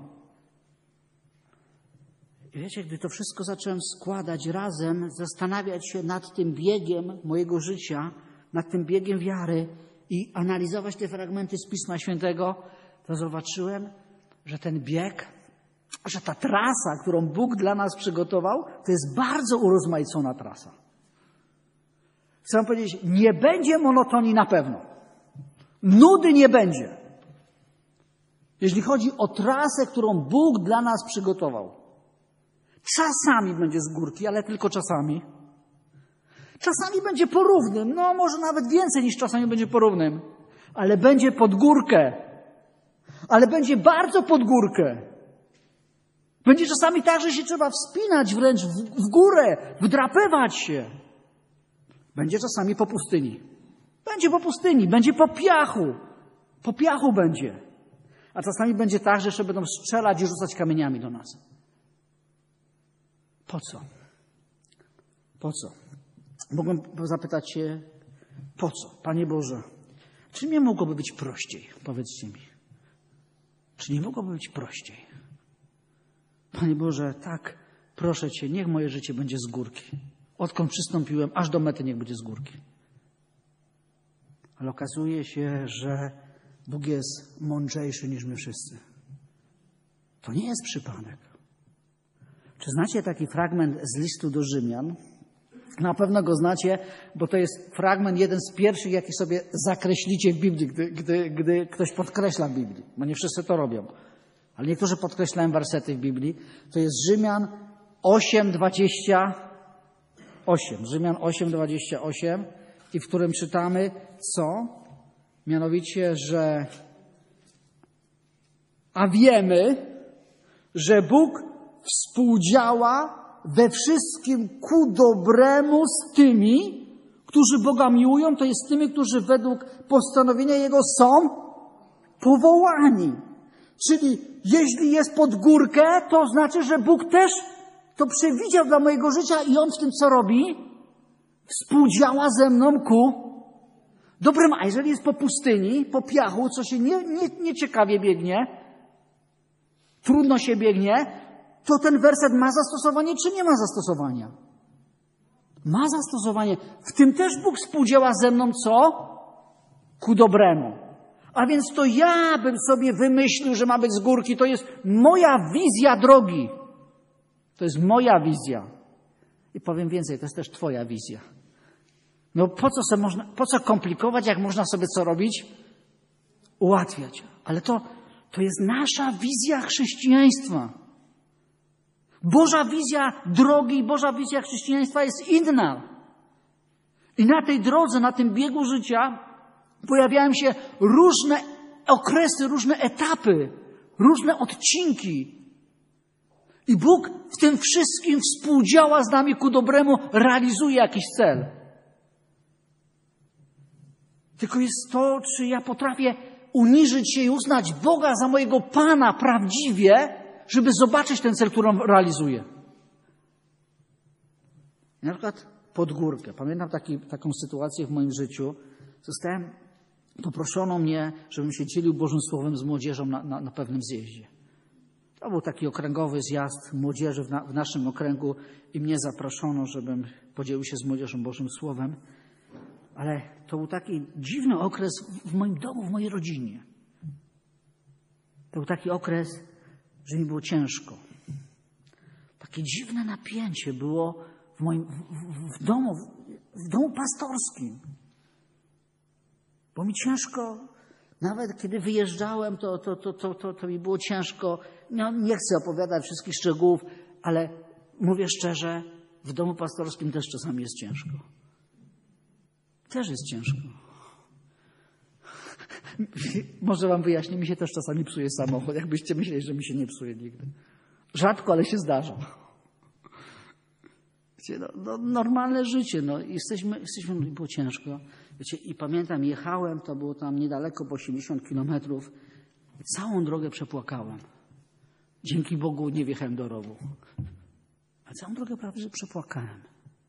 I wiecie, gdy to wszystko zacząłem składać razem, zastanawiać się nad tym biegiem mojego życia, nad tym biegiem wiary i analizować te fragmenty z Pisma Świętego, to zobaczyłem, że ten bieg, że ta trasa, którą Bóg dla nas przygotował, to jest bardzo urozmaicona trasa. Chcę wam powiedzieć, nie będzie monotonii na pewno. Nudy nie będzie. Jeśli chodzi o trasę, którą Bóg dla nas przygotował. Czasami będzie z górki, ale tylko czasami. Czasami będzie po równym, no może nawet więcej niż czasami będzie po równym. Ale będzie pod górkę. Ale będzie bardzo pod górkę. Będzie czasami tak, że się trzeba wspinać wręcz w, w górę, wdrapywać się. Będzie czasami po pustyni. Będzie po pustyni, będzie po piachu. Po piachu będzie. A czasami będzie tak, że jeszcze będą strzelać i rzucać kamieniami do nas. Po co? Po co? Mogłem zapytać się, po co? Panie Boże, czy nie mogłoby być prościej? Powiedzcie mi. Czy nie mogłoby być prościej? Panie Boże, tak, proszę Cię, niech moje życie będzie z górki. Odkąd przystąpiłem, aż do mety niech będzie z górki. Ale okazuje się, że Bóg jest mądrzejszy niż my wszyscy. To nie jest przypadek. Czy znacie taki fragment z listu do Rzymian? Na pewno go znacie, bo to jest fragment jeden z pierwszych, jaki sobie zakreślicie w Biblii, gdy, gdy, gdy ktoś podkreśla w Biblii. Bo nie wszyscy to robią. Ale niektórzy podkreślają wersety w Biblii. To jest Rzymian osiem, dwadzieścia osiem. Rzymian osiem, dwadzieścia osiem. I w którym czytamy co? Mianowicie, że a wiemy, że Bóg współdziała we wszystkim ku dobremu z tymi, którzy Boga miłują, to jest tymi, którzy według postanowienia Jego są powołani. Czyli jeśli jest pod górkę, to znaczy, że Bóg też to przewidział dla mojego życia i On w tym co robi? Współdziała ze mną ku dobremu. A jeżeli jest po pustyni, po piachu, co się nie, nie, nieciekawie biegnie, trudno się biegnie, to ten werset ma zastosowanie, czy nie ma zastosowania? Ma zastosowanie. W tym też Bóg współdziała ze mną co? Ku dobremu. A więc to ja bym sobie wymyślił, że ma być z górki. To jest moja wizja drogi. To jest moja wizja. I powiem więcej, to jest też twoja wizja. No po co sobie można, po co komplikować, jak można sobie co robić? Ułatwiać. Ale to, to jest nasza wizja chrześcijaństwa. Boża wizja drogi i Boża wizja chrześcijaństwa jest inna. I na tej drodze, na tym biegu życia pojawiają się różne okresy, różne etapy, różne odcinki. I Bóg w tym wszystkim współdziała z nami ku dobremu, realizuje jakiś cel. Tylko jest to, czy ja potrafię uniżyć się i uznać Boga za mojego Pana prawdziwie, żeby zobaczyć ten cel, który on realizuje. Na przykład pod górkę. Pamiętam taki, taką sytuację w moim życiu. Zostałem, poproszono mnie, żebym się dzielił Bożym Słowem z młodzieżą na, na, na pewnym zjeździe. To był taki okręgowy zjazd młodzieży w, na, w naszym okręgu i mnie zaproszono, żebym podzielił się z młodzieżą Bożym Słowem. Ale to był taki dziwny okres w moim domu, w mojej rodzinie. To był taki okres, że mi było ciężko. Takie dziwne napięcie było w moim w, w, w domu, w, w domu pastorskim. Bo mi ciężko, nawet kiedy wyjeżdżałem, to, to, to, to, to, to mi było ciężko. No, nie chcę opowiadać wszystkich szczegółów, ale mówię szczerze, w domu pastorskim też czasami jest ciężko. Też jest ciężko. Może wam wyjaśnię, mi się też czasami psuje samochód, jakbyście myśleli, że mi się nie psuje nigdy. Rzadko, ale się zdarza. Wiecie, no, no, normalne życie, no, jesteśmy, jesteśmy, było ciężko. Wiecie, i pamiętam, jechałem, to było tam niedaleko, po osiemdziesiąt kilometrów. Całą drogę przepłakałem. Dzięki Bogu nie wjechałem do rowu. A całą drogę prawie że przepłakałem.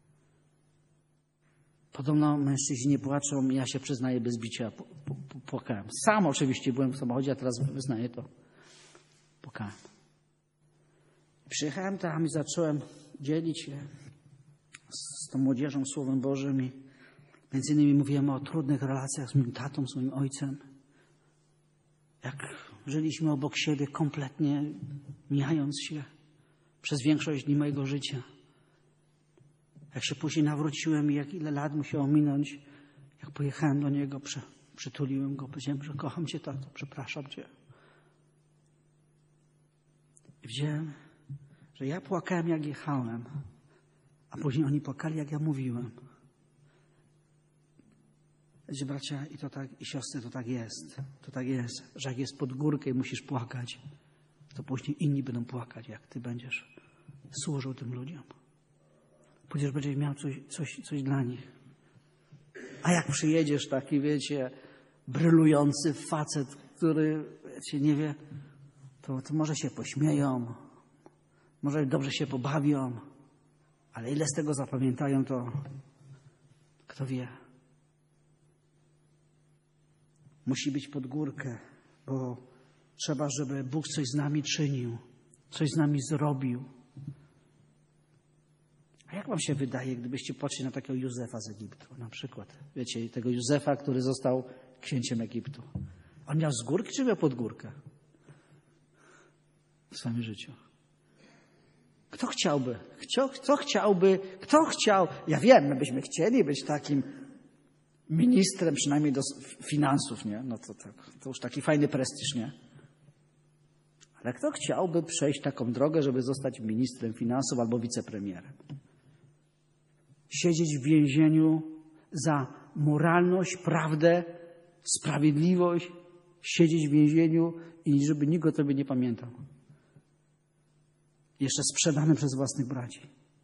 Podobno mężczyźni nie płaczą, ja się przyznaję bez bicia, płakałem. Sam oczywiście byłem w samochodzie, a teraz wyznaję to. Płakałem. Przyjechałem tam i zacząłem dzielić się z tą młodzieżą Słowem Bożym i między innymi mówiłem o trudnych relacjach z moim tatą, z moim ojcem. Jak żyliśmy obok siebie kompletnie mijając się przez większość dni mojego życia. Jak się później nawróciłem i jak ile lat musiało minąć, jak pojechałem do niego, przy, przytuliłem go, powiedziałem, że kocham cię, tato, przepraszam cię. I widziałem, że ja płakałem, jak jechałem, a później oni płakali, jak ja mówiłem. Wiecie, bracia i to tak, i siostry, to tak jest. To tak jest, że jak jest pod górkę i musisz płakać, to później inni będą płakać, jak ty będziesz służył tym ludziom. Pójdziesz, będziesz miał coś, coś, coś dla nich. A jak przyjedziesz taki, wiecie, brylujący facet, który, wiecie, nie wie, to, to może się pośmieją, może dobrze się pobawią, ale ile z tego zapamiętają, to kto wie. Musi być pod górkę, bo trzeba, żeby Bóg coś z nami czynił, coś z nami zrobił. A jak wam się wydaje, gdybyście patrzyli na takiego Józefa z Egiptu, na przykład? Wiecie, tego Józefa, który został księciem Egiptu. On miał z górki, czy miał pod górkę? W swoim życiu. Kto chciałby? Kto, kto chciałby? Kto chciał? Ja wiem, my byśmy chcieli być takim ministrem przynajmniej do finansów, nie? No to, tak, to już taki fajny prestiż, nie? Ale kto chciałby przejść taką drogę, żeby zostać ministrem finansów albo wicepremierem? Siedzieć w więzieniu za moralność, prawdę, sprawiedliwość, siedzieć w więzieniu i żeby nikt o tobie nie pamiętał. Jeszcze sprzedany przez własnych braci.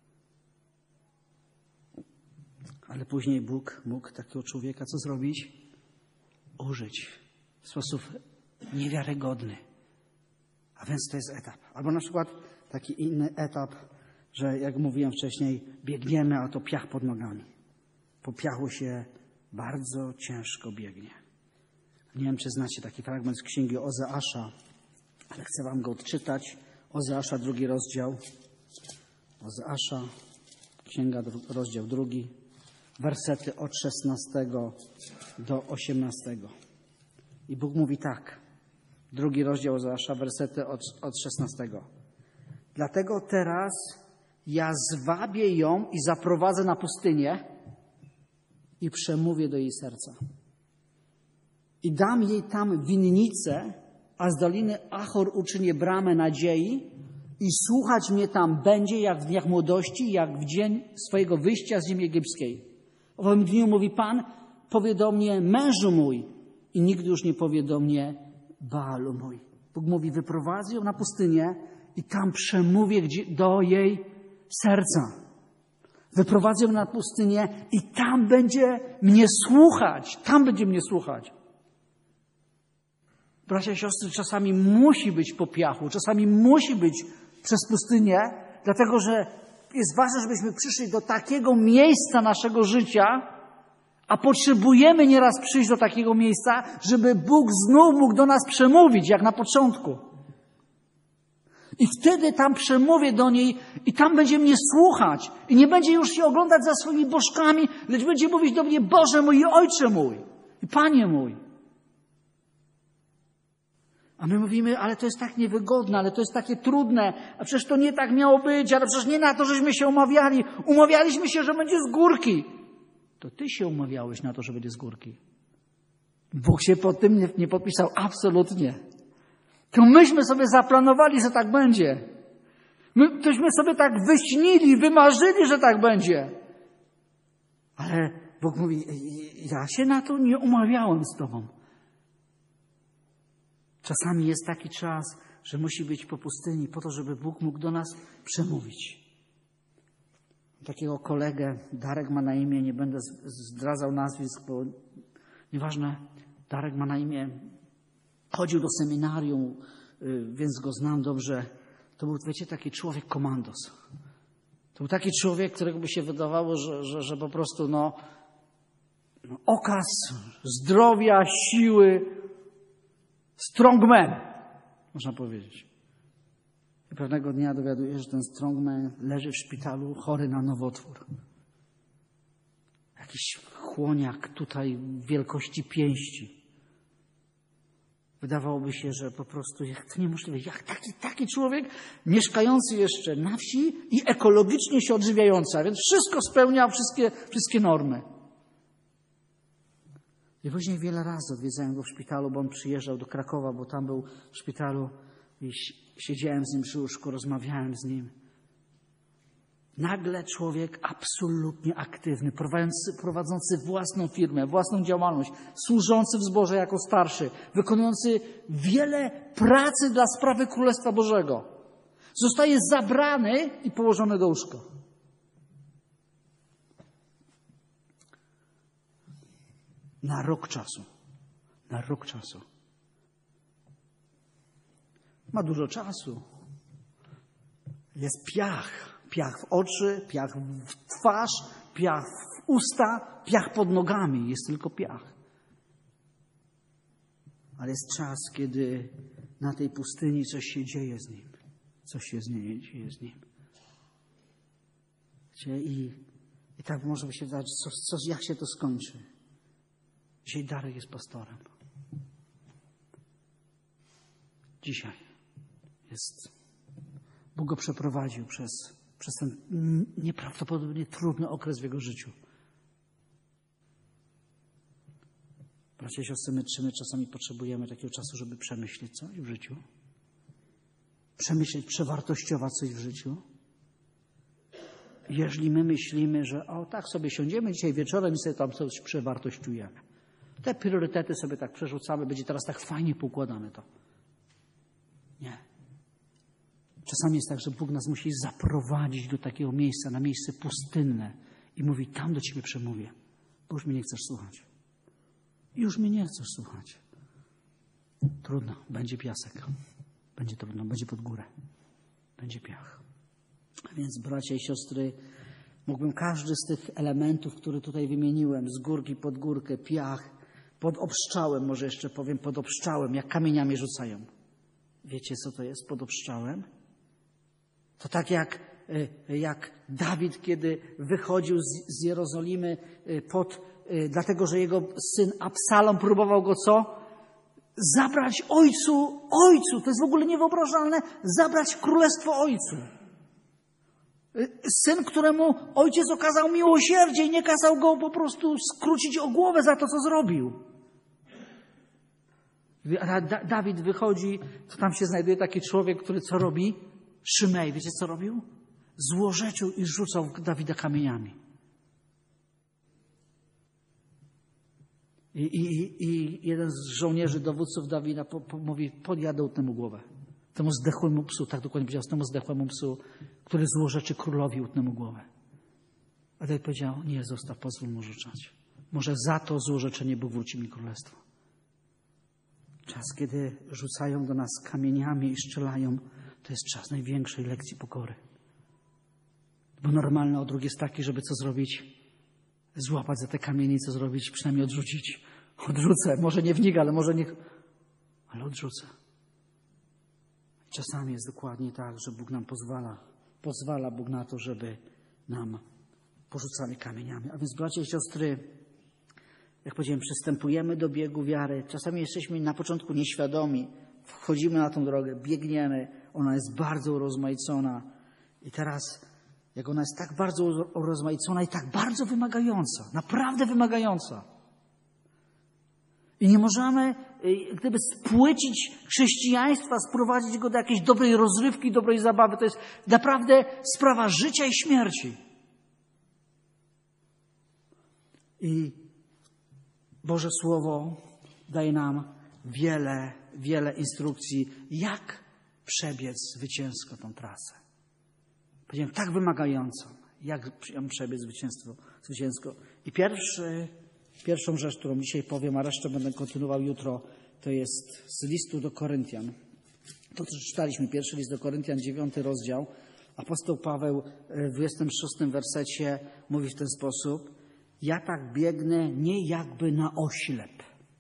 Ale później Bóg mógł takiego człowieka co zrobić? Użyć w sposób niewiarygodny. A więc to jest etap. Albo na przykład taki inny etap, że jak mówiłem wcześniej, biegniemy, a to piach pod nogami. Po piachu się bardzo ciężko biegnie. Nie wiem, czy znacie taki fragment z księgi Ozeasza, ale chcę wam go odczytać. Ozeasza, drugi rozdział. Ozeasza, księga, rozdział drugi. Wersety od szesnastego do osiemnastego. I Bóg mówi tak. Drugi rozdział Ozeasza, wersety od, od szesnastego. Dlatego teraz ja zwabię ją i zaprowadzę na pustynię i przemówię do jej serca. I dam jej tam winnicę, a z doliny Achor uczynię bramę nadziei i słuchać mnie tam będzie jak w dniach młodości, jak w dzień swojego wyjścia z ziemi egipskiej. W owym dniu, mówi Pan, powie do mnie, mężu mój, i nigdy już nie powie do mnie, Baalu mój. Bóg mówi, wyprowadzę ją na pustynię i tam przemówię do jej serca. Wyprowadzę ją na pustynię i tam będzie mnie słuchać. Tam będzie mnie słuchać. Bracia i siostry, czasami musi być po piachu, czasami musi być przez pustynię, dlatego że jest ważne, żebyśmy przyszli do takiego miejsca naszego życia, a potrzebujemy nieraz przyjść do takiego miejsca, żeby Bóg znów mógł do nas przemówić, jak na początku. I wtedy tam przemówię do niej i tam będzie mnie słuchać. I nie będzie już się oglądać za swoimi bożkami, lecz będzie mówić do mnie: Boże mój i Ojcze mój i Panie mój. A my mówimy: ale to jest tak niewygodne, ale to jest takie trudne, a przecież to nie tak miało być, ale przecież nie na to, żeśmy się umawiali. Umawialiśmy się, że będzie z górki. To ty się umawiałeś na to, że będzie z górki. Bóg się pod tym nie, nie podpisał. Absolutnie. To myśmy sobie zaplanowali, że tak będzie. My tośmy sobie tak wyśnili, wymarzyli, że tak będzie. Ale Bóg mówi: ja się na to nie umawiałem z tobą. Czasami jest taki czas, że musi być po pustyni po to, żeby Bóg mógł do nas przemówić. Takiego kolegę, Darek ma na imię, nie będę zdradzał nazwisk, bo nieważne, Darek ma na imię, chodził do seminarium, więc go znam dobrze. To był, wiecie, taki człowiek komandos. To był taki człowiek, którego by się wydawało, że, że, że po prostu no, no okaz zdrowia, siły, strongman, można powiedzieć. I pewnego dnia dowiaduje się, że ten strongman leży w szpitalu chory na nowotwór. Jakiś chłoniak tutaj wielkości pięści. Wydawałoby się, że po prostu jak to niemożliwe. Jak taki, taki człowiek mieszkający jeszcze na wsi i ekologicznie się odżywiający, a więc wszystko spełniał, wszystkie, wszystkie normy. I później wiele razy odwiedzałem go w szpitalu, bo on przyjeżdżał do Krakowa, bo tam był w szpitalu i siedziałem z nim przy łóżku, rozmawiałem z nim. Nagle człowiek absolutnie aktywny, prowadzący, prowadzący własną firmę, własną działalność, służący w zborze jako starszy, wykonujący wiele pracy dla sprawy Królestwa Bożego. Zostaje zabrany i położony do łóżka. Na rok czasu. Na rok czasu. Ma dużo czasu. Jest piach. Piach w oczy, piach w twarz, piach w usta, piach pod nogami. Jest tylko piach. Ale jest czas, kiedy na tej pustyni coś się dzieje z nim. Coś się dzieje z nim. I, i tak może by się wydawać, co, co, jak się to skończy. Dzisiaj Darek jest pastorem. Dzisiaj jest. Bóg go przeprowadził przez, przez ten nieprawdopodobnie trudny okres w jego życiu. Bracia i siostry, my, czy my czasami potrzebujemy takiego czasu, żeby przemyśleć coś w życiu? Przemyśleć, przewartościować coś w życiu? Jeżeli my myślimy, że o tak sobie siądziemy dzisiaj wieczorem i sobie tam coś przewartościujemy. Te priorytety sobie tak przerzucamy, będzie teraz tak fajnie poukładane to. Nie. Czasami jest tak, że Bóg nas musi zaprowadzić do takiego miejsca, na miejsce pustynne i mówi: tam do ciebie przemówię, bo już mnie nie chcesz słuchać. Już mnie nie chcesz słuchać. Trudno, będzie piasek. Będzie trudno, będzie pod górę. Będzie piach. A więc, bracia i siostry, mógłbym każdy z tych elementów, które tutaj wymieniłem, z górki pod górkę, piach, pod obszczałem, może jeszcze powiem, pod obszczałem, jak kamieniami rzucają. Wiecie, co to jest pod obszczałem? To tak jak, jak Dawid, kiedy wychodził z, z Jerozolimy pod, dlatego, że jego syn Absalom próbował go co? Zabrać ojcu, ojcu, to jest w ogóle niewyobrażalne, zabrać królestwo ojcu. Syn, któremu ojciec okazał miłosierdzie i nie kazał go po prostu skrócić o głowę za to, co zrobił. A Dawid wychodzi, to tam się znajduje taki człowiek, który co robi? Szymej, wiecie co robił? Złorzeczył i rzucał Dawida kamieniami. I, i, i jeden z żołnierzy, dowódców Dawida po, po, mówi: podjadę temu głowę. Temu zdechłemu psu, tak dokładnie powiedział, temu zdechłemu psu, który złorzeczy królowi, utnę mu głowę. A Dawid powiedział: nie, zostaw, pozwól mu rzucać. Może za to złorzeczenie Bóg wróci mi królestwo. Czas, kiedy rzucają do nas kamieniami i strzelają, to jest czas największej lekcji pokory. Bo normalny odruch jest taki, żeby co zrobić? Złapać za te kamienie i co zrobić? Przynajmniej odrzucić. Odrzucę. Może nie wnika, ale może niech... Ale odrzucę. Czasami jest dokładnie tak, że Bóg nam pozwala. Pozwala Bóg na to, żeby nam porzucali kamieniami. A więc, bracia i siostry, jak powiedziałem, przystępujemy do biegu wiary. Czasami jesteśmy na początku nieświadomi. Wchodzimy na tą drogę, biegniemy. Ona jest bardzo urozmaicona. I teraz, jak ona jest tak bardzo urozmaicona i tak bardzo wymagająca, naprawdę wymagająca. I nie możemy, gdyby spłycić chrześcijaństwa, sprowadzić go do jakiejś dobrej rozrywki, dobrej zabawy. To jest naprawdę sprawa życia i śmierci. I Boże Słowo daje nam wiele, wiele instrukcji, jak przebiec zwycięsko tą trasę. Powiedziałem, tak wymagającą, jak przebiec zwycięstwo, zwycięsko. I pierwszy, pierwszą rzecz, którą dzisiaj powiem, a resztę będę kontynuował jutro, to jest z listu do Koryntian. To, co czytaliśmy, pierwszy list do Koryntian, dziewiąty rozdział. Apostoł Paweł w dwudziestym szóstym wersecie mówi w ten sposób: ja tak biegnę nie jakby na oślep.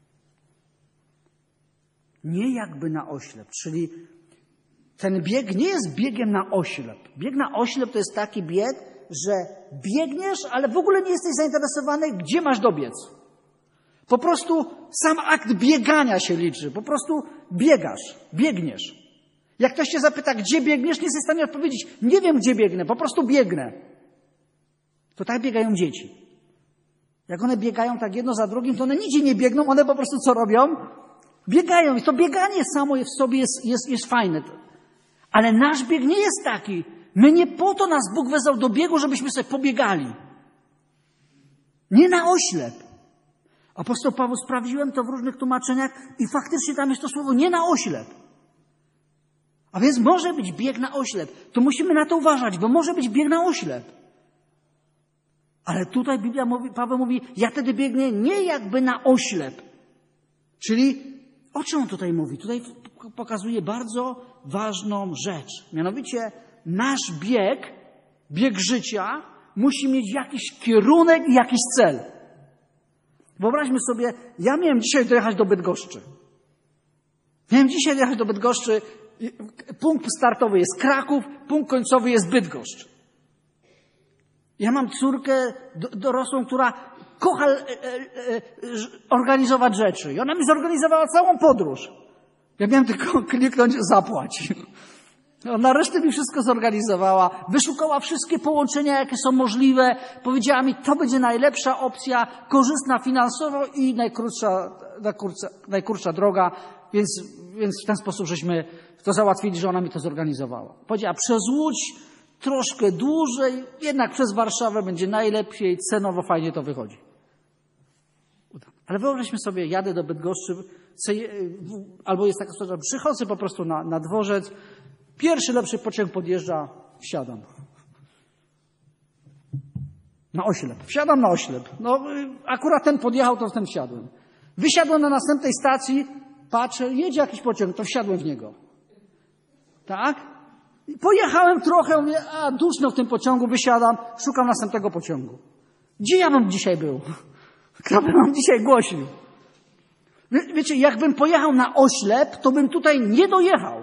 Nie jakby na oślep, czyli ten bieg nie jest biegiem na oślep. Bieg na oślep to jest taki bieg, że biegniesz, ale w ogóle nie jesteś zainteresowany, gdzie masz dobiec. Po prostu sam akt biegania się liczy. Po prostu biegasz, biegniesz. Jak ktoś cię zapyta, gdzie biegniesz, nie jesteś w stanie odpowiedzieć. Nie wiem, gdzie biegnę, po prostu biegnę. To tak biegają dzieci. Jak one biegają tak jedno za drugim, to one nigdzie nie biegną, one po prostu co robią? Biegają. I to bieganie samo w sobie jest, jest, jest fajne. Ale nasz bieg nie jest taki. My nie po to nas Bóg wezwał do biegu, żebyśmy sobie pobiegali. Nie na oślep. Apostoł Paweł, sprawdziłem to w różnych tłumaczeniach i faktycznie tam jest to słowo nie na oślep. A więc może być bieg na oślep. To musimy na to uważać, bo może być bieg na oślep. Ale tutaj Biblia mówi, Paweł mówi, ja wtedy biegnę nie jakby na oślep. Czyli o czym on tutaj mówi? Tutaj pokazuje bardzo ważną rzecz. Mianowicie nasz bieg, bieg życia musi mieć jakiś kierunek i jakiś cel. Wyobraźmy sobie, ja miałem dzisiaj dojechać do Bydgoszczy. Miałem dzisiaj dojechać do Bydgoszczy. Punkt startowy jest Kraków, punkt końcowy jest Bydgoszcz. Ja mam córkę dorosłą, która kocha e, e, e, organizować rzeczy. I ona mi zorganizowała całą podróż. Ja miałem tylko kliknąć zapłać. Ona resztę mi wszystko zorganizowała. Wyszukała wszystkie połączenia, jakie są możliwe. Powiedziała mi, to będzie najlepsza opcja, korzystna finansowo i najkrótsza, najkrótsza, najkrótsza droga. Więc, więc w ten sposób żeśmy to załatwili, że ona mi to zorganizowała. Powiedziała, przez Łódź troszkę dłużej, jednak przez Warszawę będzie najlepiej, cenowo fajnie to wychodzi. Ale wyobraźmy sobie, jadę do Bydgoszczy, albo jest taka sytuacja, przychodzę po prostu na, na dworzec, pierwszy lepszy pociąg podjeżdża, wsiadam. Na oślep. Wsiadam na oślep. No, akurat ten podjechał, to w ten wsiadłem. Wysiadłem na następnej stacji, patrzę, jedzie jakiś pociąg, to wsiadłem w niego. Tak? I pojechałem trochę, mówię, a duszno w tym pociągu, wysiadam, szukam następnego pociągu. Gdzie ja bym dzisiaj był? Kto by nam dzisiaj głosił? Wie, wiecie, jakbym pojechał na oślep, to bym tutaj nie dojechał.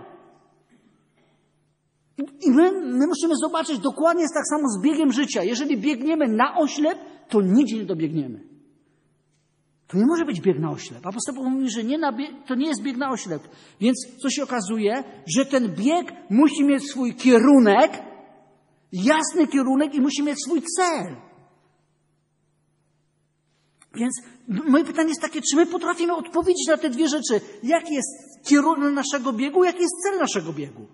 I, i my, my musimy zobaczyć, dokładnie jest tak samo z biegiem życia. Jeżeli biegniemy na oślep, to nigdzie nie dobiegniemy. To nie może być bieg na oślep. Apostoł Paweł mówi, że nie na bieg, to nie jest bieg na oślep. Więc co się okazuje? Że ten bieg musi mieć swój kierunek, jasny kierunek i musi mieć swój cel. Więc moje pytanie jest takie, czy my potrafimy odpowiedzieć na te dwie rzeczy? Jaki jest kierunek naszego biegu, jaki jest cel naszego biegu?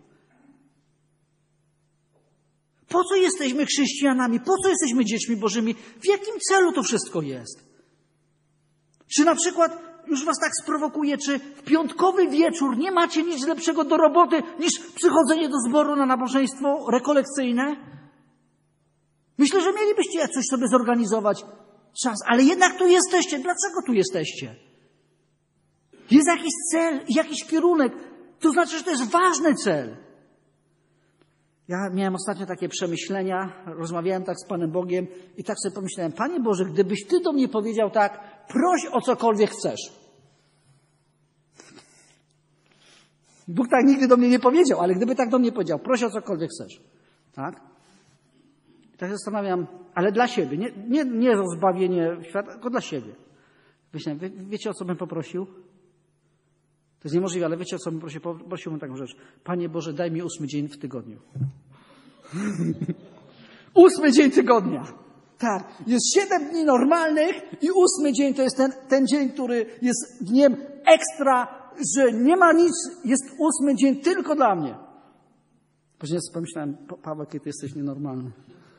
Po co jesteśmy chrześcijanami? Po co jesteśmy dziećmi Bożymi? W jakim celu to wszystko jest? Czy na przykład, już was tak sprowokuje, czy w piątkowy wieczór nie macie nic lepszego do roboty niż przychodzenie do zboru na nabożeństwo rekolekcyjne? Myślę, że mielibyście coś sobie zorganizować czas, ale jednak tu jesteście. Dlaczego tu jesteście? Jest jakiś cel, jakiś kierunek. To znaczy, że to jest ważny cel. Ja miałem ostatnio takie przemyślenia, rozmawiałem tak z Panem Bogiem i tak sobie pomyślałem, Panie Boże, gdybyś Ty do mnie powiedział tak, proś o cokolwiek chcesz. Bóg tak nigdy do mnie nie powiedział, ale gdyby tak do mnie powiedział, proś o cokolwiek chcesz. Tak? I tak się zastanawiam, ale dla siebie, nie, nie, nie o zbawienie świata, tylko dla siebie. Myślałem, wie, wiecie o co bym poprosił? To jest niemożliwe, ale wiecie o co bym prosił? Prosiłbym taką rzecz. Panie Boże, daj mi ósmy dzień w tygodniu. Ósmy dzień tygodnia. Tak. Jest siedem dni normalnych i ósmy dzień to jest ten, ten dzień, który jest dniem ekstra, że nie ma nic, jest ósmy dzień tylko dla mnie. Później sobie pomyślałem, Paweł, kiedy ty jesteś nienormalny.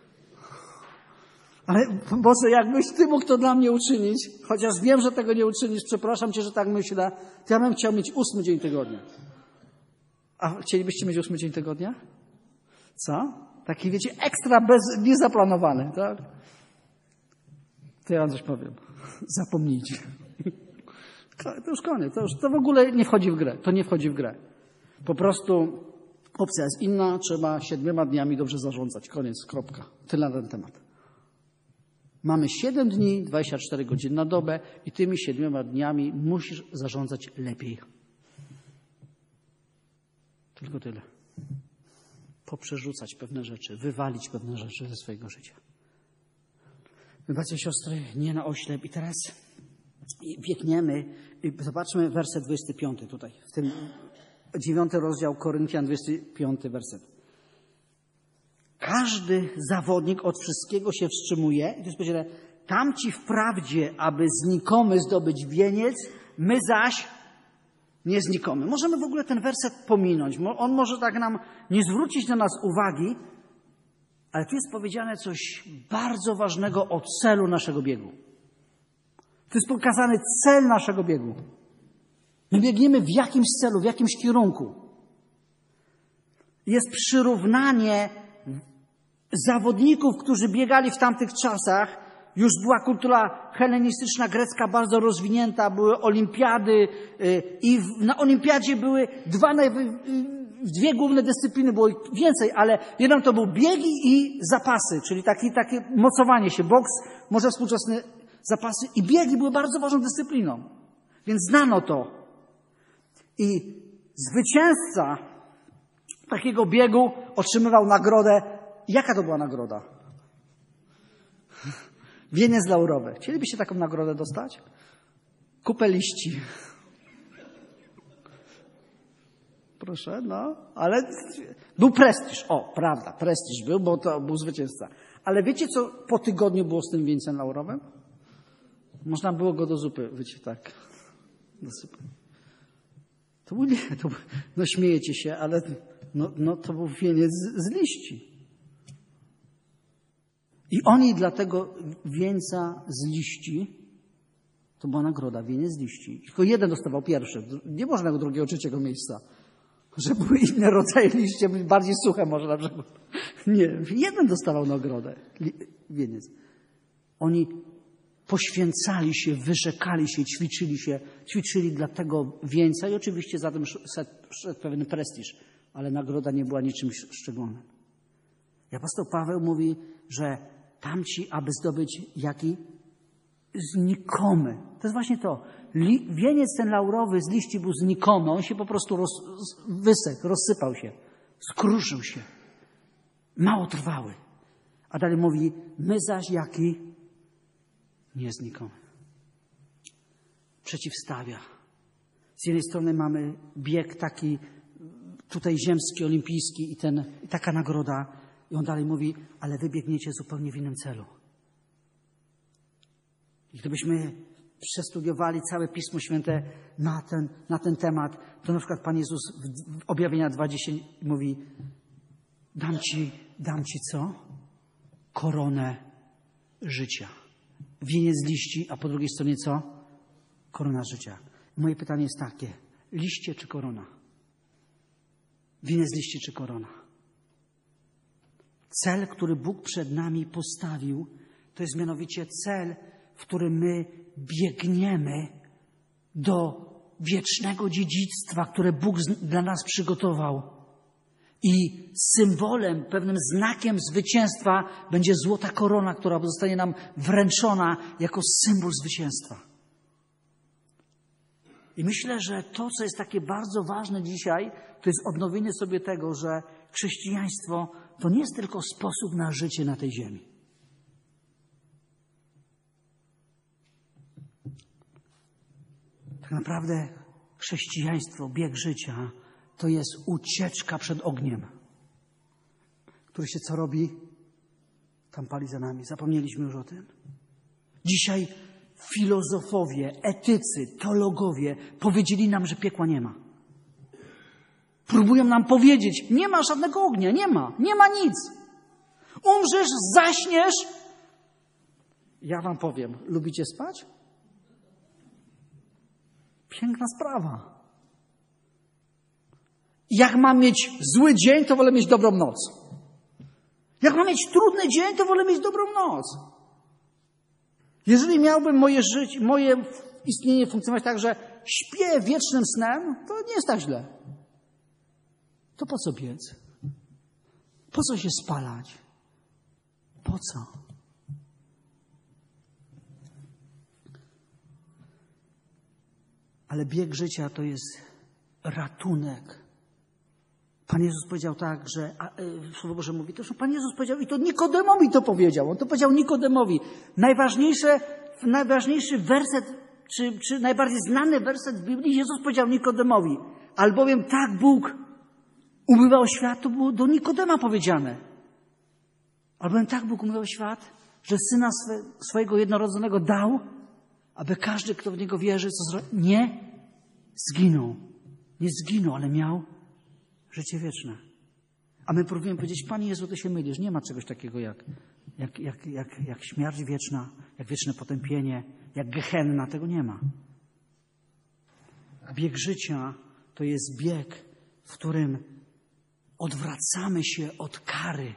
Ale Boże, jakbyś Ty mógł to dla mnie uczynić, chociaż wiem, że tego nie uczynisz, przepraszam Cię, że tak myślę, to ja bym chciał mieć ósmy dzień tygodnia. A chcielibyście mieć ósmy dzień tygodnia? Co? Taki, wiecie, ekstra, bez, niezaplanowany, tak? To ja wam coś powiem. Zapomnijcie. To już koniec. To, już, to w ogóle nie wchodzi w grę. To nie wchodzi w grę. Po prostu opcja jest inna. Trzeba siedmioma dniami dobrze zarządzać. Koniec, kropka. Tyle na ten temat. Mamy siedem dni, dwadzieścia cztery godziny na dobę i tymi siedmioma dniami musisz zarządzać lepiej. Tylko tyle. Poprzerzucać pewne rzeczy, wywalić pewne rzeczy ze swojego życia. Bracia i siostry, nie na oślep. I teraz biegniemy i zobaczmy werset dwudziesty piąty tutaj. W tym dziewiąty rozdział Koryntian, dwudziesty piąty werset. Każdy zawodnik od wszystkiego się wstrzymuje. I to jest powiedziane, tamci wprawdzie, aby znikomy zdobyć wieniec, my zaś nie znikomy. Możemy w ogóle ten werset pominąć. On może tak nam nie zwrócić na nas uwagi, ale tu jest powiedziane coś bardzo ważnego o celu naszego biegu. Tu jest pokazany cel naszego biegu. My biegniemy w jakimś celu, w jakimś kierunku. Jest przyrównanie zawodników, którzy biegali w tamtych czasach. Już była kultura helenistyczna, grecka bardzo rozwinięta, były olimpiady i na olimpiadzie były dwa najwy... dwie główne dyscypliny, było ich więcej, ale jedną to był biegi i zapasy, czyli taki, takie mocowanie się, boks, może współczesne zapasy i biegi były bardzo ważną dyscypliną. Więc znano to. I zwycięzca takiego biegu otrzymywał nagrodę. Jaka to była nagroda? Wieniec laurowy. Chcielibyście taką nagrodę dostać? Kupę liści. Proszę, no, ale był prestiż. O, prawda, prestiż był, bo to był zwycięzca. Ale wiecie, co po tygodniu było z tym wieńcem laurowym? Można było go do zupy, wiecie, tak, do zupy. To był, nie, to był, no śmiejecie się, ale no, no, to był wieniec z, z liści. I oni dlatego wieńca z liści, to była nagroda, wieniec z liści. Tylko jeden dostawał pierwszy, nie można go drugiego, trzeciego miejsca. Że były inne rodzaje liście, bardziej suche może na przykład. Nie, jeden dostawał nagrodę, wieniec. Oni poświęcali się, wyrzekali się, ćwiczyli się, ćwiczyli dla tego wieńca i oczywiście za tym szedł pewien prestiż, ale nagroda nie była niczym szczególnym. I apostoł Paweł mówi, że tamci, aby zdobyć jaki? Znikomy. To jest właśnie to. Li, wieniec ten laurowy z liści był znikomy. On się po prostu roz, wysekł, rozsypał się, skruszył się. Mało trwały. A dalej mówi, my zaś jaki? Nieznikomy. Przeciwstawia. Z jednej strony mamy bieg taki tutaj ziemski, olimpijski i, ten, i taka nagroda. I on dalej mówi, ale wy biegniecie zupełnie w innym celu. I gdybyśmy przestudiowali całe Pismo Święte na ten, na ten temat, to na przykład Pan Jezus w, w Objawienia dwa dziesięć mówi, dam ci, dam ci co? Koronę życia. Wieniec z liści, a po drugiej stronie co? Korona życia. I moje pytanie jest takie, liście czy korona? Wieniec z liści czy korona? Cel, który Bóg przed nami postawił, to jest mianowicie cel, w którym my biegniemy do wiecznego dziedzictwa, które Bóg dla nas przygotował. I symbolem, pewnym znakiem zwycięstwa będzie złota korona, która zostanie nam wręczona jako symbol zwycięstwa. I myślę, że to, co jest takie bardzo ważne dzisiaj, to jest odnowienie sobie tego, że chrześcijaństwo to nie jest tylko sposób na życie na tej ziemi. Tak naprawdę chrześcijaństwo, bieg życia, to jest ucieczka przed ogniem, który się co robi? Tam pali za nami. Zapomnieliśmy już o tym. Dzisiaj filozofowie, etycy, teologowie powiedzieli nam, że piekła nie ma. Próbują nam powiedzieć, nie ma żadnego ognia, nie ma, nie ma nic. Umrzesz, zaśniesz. Ja wam powiem, lubicie spać? Piękna sprawa. Jak mam mieć zły dzień, to wolę mieć dobrą noc. Jak mam mieć trudny dzień, to wolę mieć dobrą noc. Jeżeli miałbym moje życie, moje istnienie funkcjonować tak, że śpię wiecznym snem, to nie jest tak źle. To po co biec? Po co się spalać? Po co? Ale bieg życia to jest ratunek. Pan Jezus powiedział tak, że a, y, Słowo Boże mówi, to Pan Jezus powiedział i to Nikodemowi to powiedział. On to powiedział Nikodemowi. Najważniejsze, najważniejszy werset, czy, czy najbardziej znany werset w Biblii, Jezus powiedział Nikodemowi. Albowiem tak Bóg umywał świat, to było do Nikodema powiedziane. Albowiem tak Bóg umywał świat, że Syna swe, swojego jednorodzonego dał, aby każdy, kto w Niego wierzy, co zrobił, nie zginął. Nie zginął, ale miał życie wieczne. A my próbujemy powiedzieć, Panie Jezu, Ty się mylisz. Nie ma czegoś takiego jak, jak, jak, jak, jak śmierć wieczna, jak wieczne potępienie, jak gehenna. Tego nie ma. Bieg życia to jest bieg, w którym odwracamy się od kary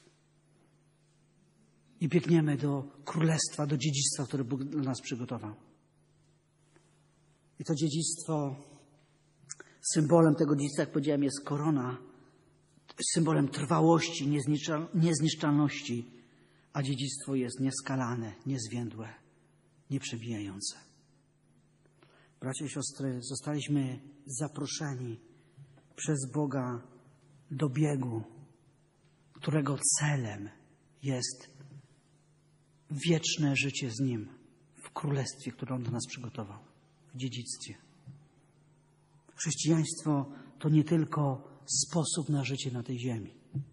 i biegniemy do królestwa, do dziedzictwa, które Bóg dla nas przygotował. I to dziedzictwo, symbolem tego dziedzictwa, jak powiedziałem, jest korona, symbolem trwałości, niezniszczalności, a dziedzictwo jest nieskalane, niezwiędłe, nieprzebijające. Bracia i siostry, zostaliśmy zaproszeni przez Boga do biegu, którego celem jest wieczne życie z Nim w królestwie, które On do nas przygotował, w dziedzictwie. Chrześcijaństwo to nie tylko sposób na życie na tej ziemi.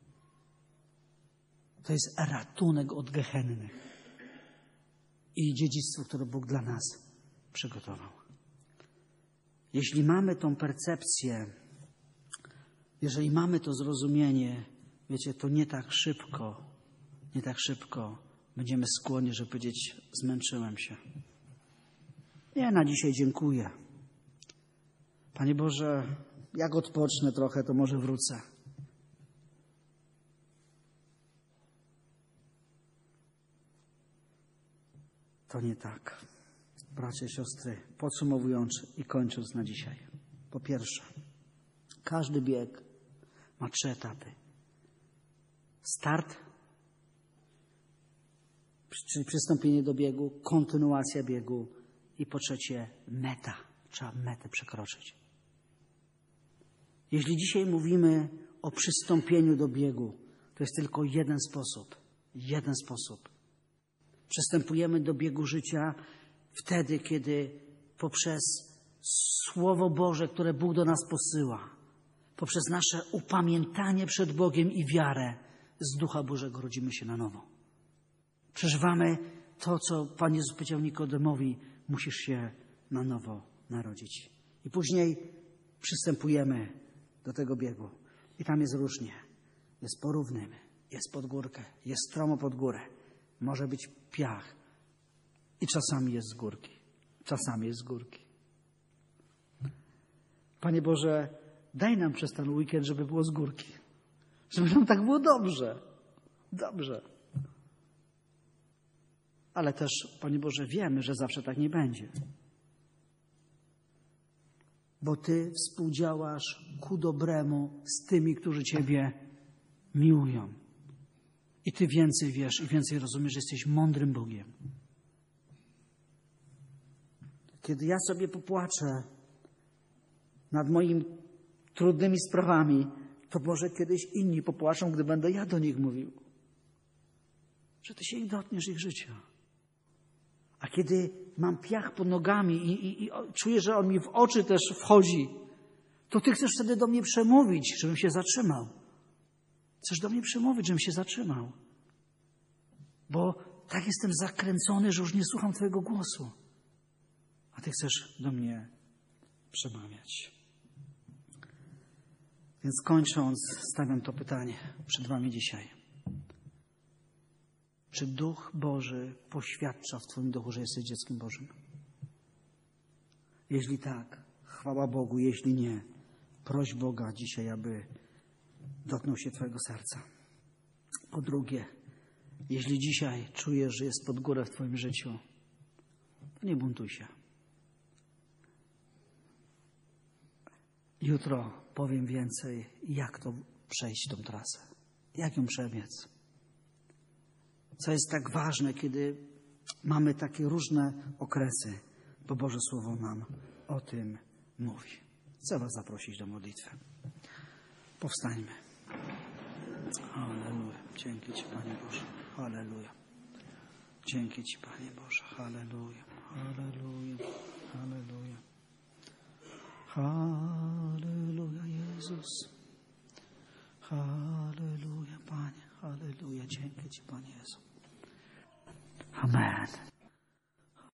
To jest ratunek od gehenny i dziedzictwo, które Bóg dla nas przygotował. Jeśli mamy tą percepcję, jeżeli mamy to zrozumienie, wiecie, to nie tak szybko, nie tak szybko będziemy skłonni, żeby powiedzieć, zmęczyłem się. Nie, na dzisiaj dziękuję. Panie Boże, jak odpocznę trochę, to może wrócę. To nie tak. Bracia i siostry, podsumowując i kończąc na dzisiaj. Po pierwsze, każdy bieg ma trzy etapy. Start, czyli przystąpienie do biegu, kontynuacja biegu i po trzecie meta. Trzeba metę przekroczyć. Jeśli dzisiaj mówimy o przystąpieniu do biegu, to jest tylko jeden sposób. Jeden sposób. Przystępujemy do biegu życia wtedy, kiedy poprzez Słowo Boże, które Bóg do nas posyła, poprzez nasze upamiętanie przed Bogiem i wiarę, z Ducha Bożego rodzimy się na nowo. Przeżywamy to, co Pan Jezus powiedział Nikodemowi, musisz się na nowo narodzić. I później przystępujemy do tego biegu. I tam jest różnie. Jest porównym, jest pod górkę, jest stromo pod górę. Może być piach. I czasami jest z górki. Czasami jest z górki. Panie Boże, daj nam przez ten weekend, żeby było z górki. Żeby nam tak było dobrze. Dobrze. Ale też, Panie Boże, wiemy, że zawsze tak nie będzie. bo Ty współdziałasz ku dobremu z tymi, którzy Ciebie miłują. I Ty więcej wiesz i więcej rozumiesz, że jesteś mądrym Bogiem. Kiedy ja sobie popłaczę nad moimi trudnymi sprawami, to może kiedyś inni popłaczą, gdy będę ja do nich mówił. Że Ty się ich dotkniesz, ich życia. A kiedy mam piach pod nogami i, i, i czuję, że on mi w oczy też wchodzi, to Ty chcesz wtedy do mnie przemówić, żebym się zatrzymał. Chcesz do mnie przemówić, żebym się zatrzymał. Bo tak jestem zakręcony, że już nie słucham Twojego głosu. A Ty chcesz do mnie przemawiać. Więc kończąc, stawiam to pytanie przed Wami dzisiaj. Czy Duch Boży poświadcza w Twoim duchu, że jesteś dzieckiem Bożym? Jeśli tak, chwała Bogu. Jeśli nie, proś Boga dzisiaj, aby dotknął się Twojego serca. Po drugie, jeśli dzisiaj czujesz, że jest pod górę w Twoim życiu, to nie buntuj się. Jutro powiem więcej, jak to przejść tą trasę. Jak ją przebiec. Co jest tak ważne, kiedy mamy takie różne okresy, bo Boże Słowo nam o tym mówi. Chcę Was zaprosić do modlitwy. Powstańmy. Halleluja. Dzięki Ci, Panie Boże. Halleluja. Dzięki Ci, Panie Boże. Halleluja. Halleluja. Halleluja. Halleluja, Jezus. Halleluja, Panie. Halleluja. Dzięki Ci, Panie Jezu. Amen.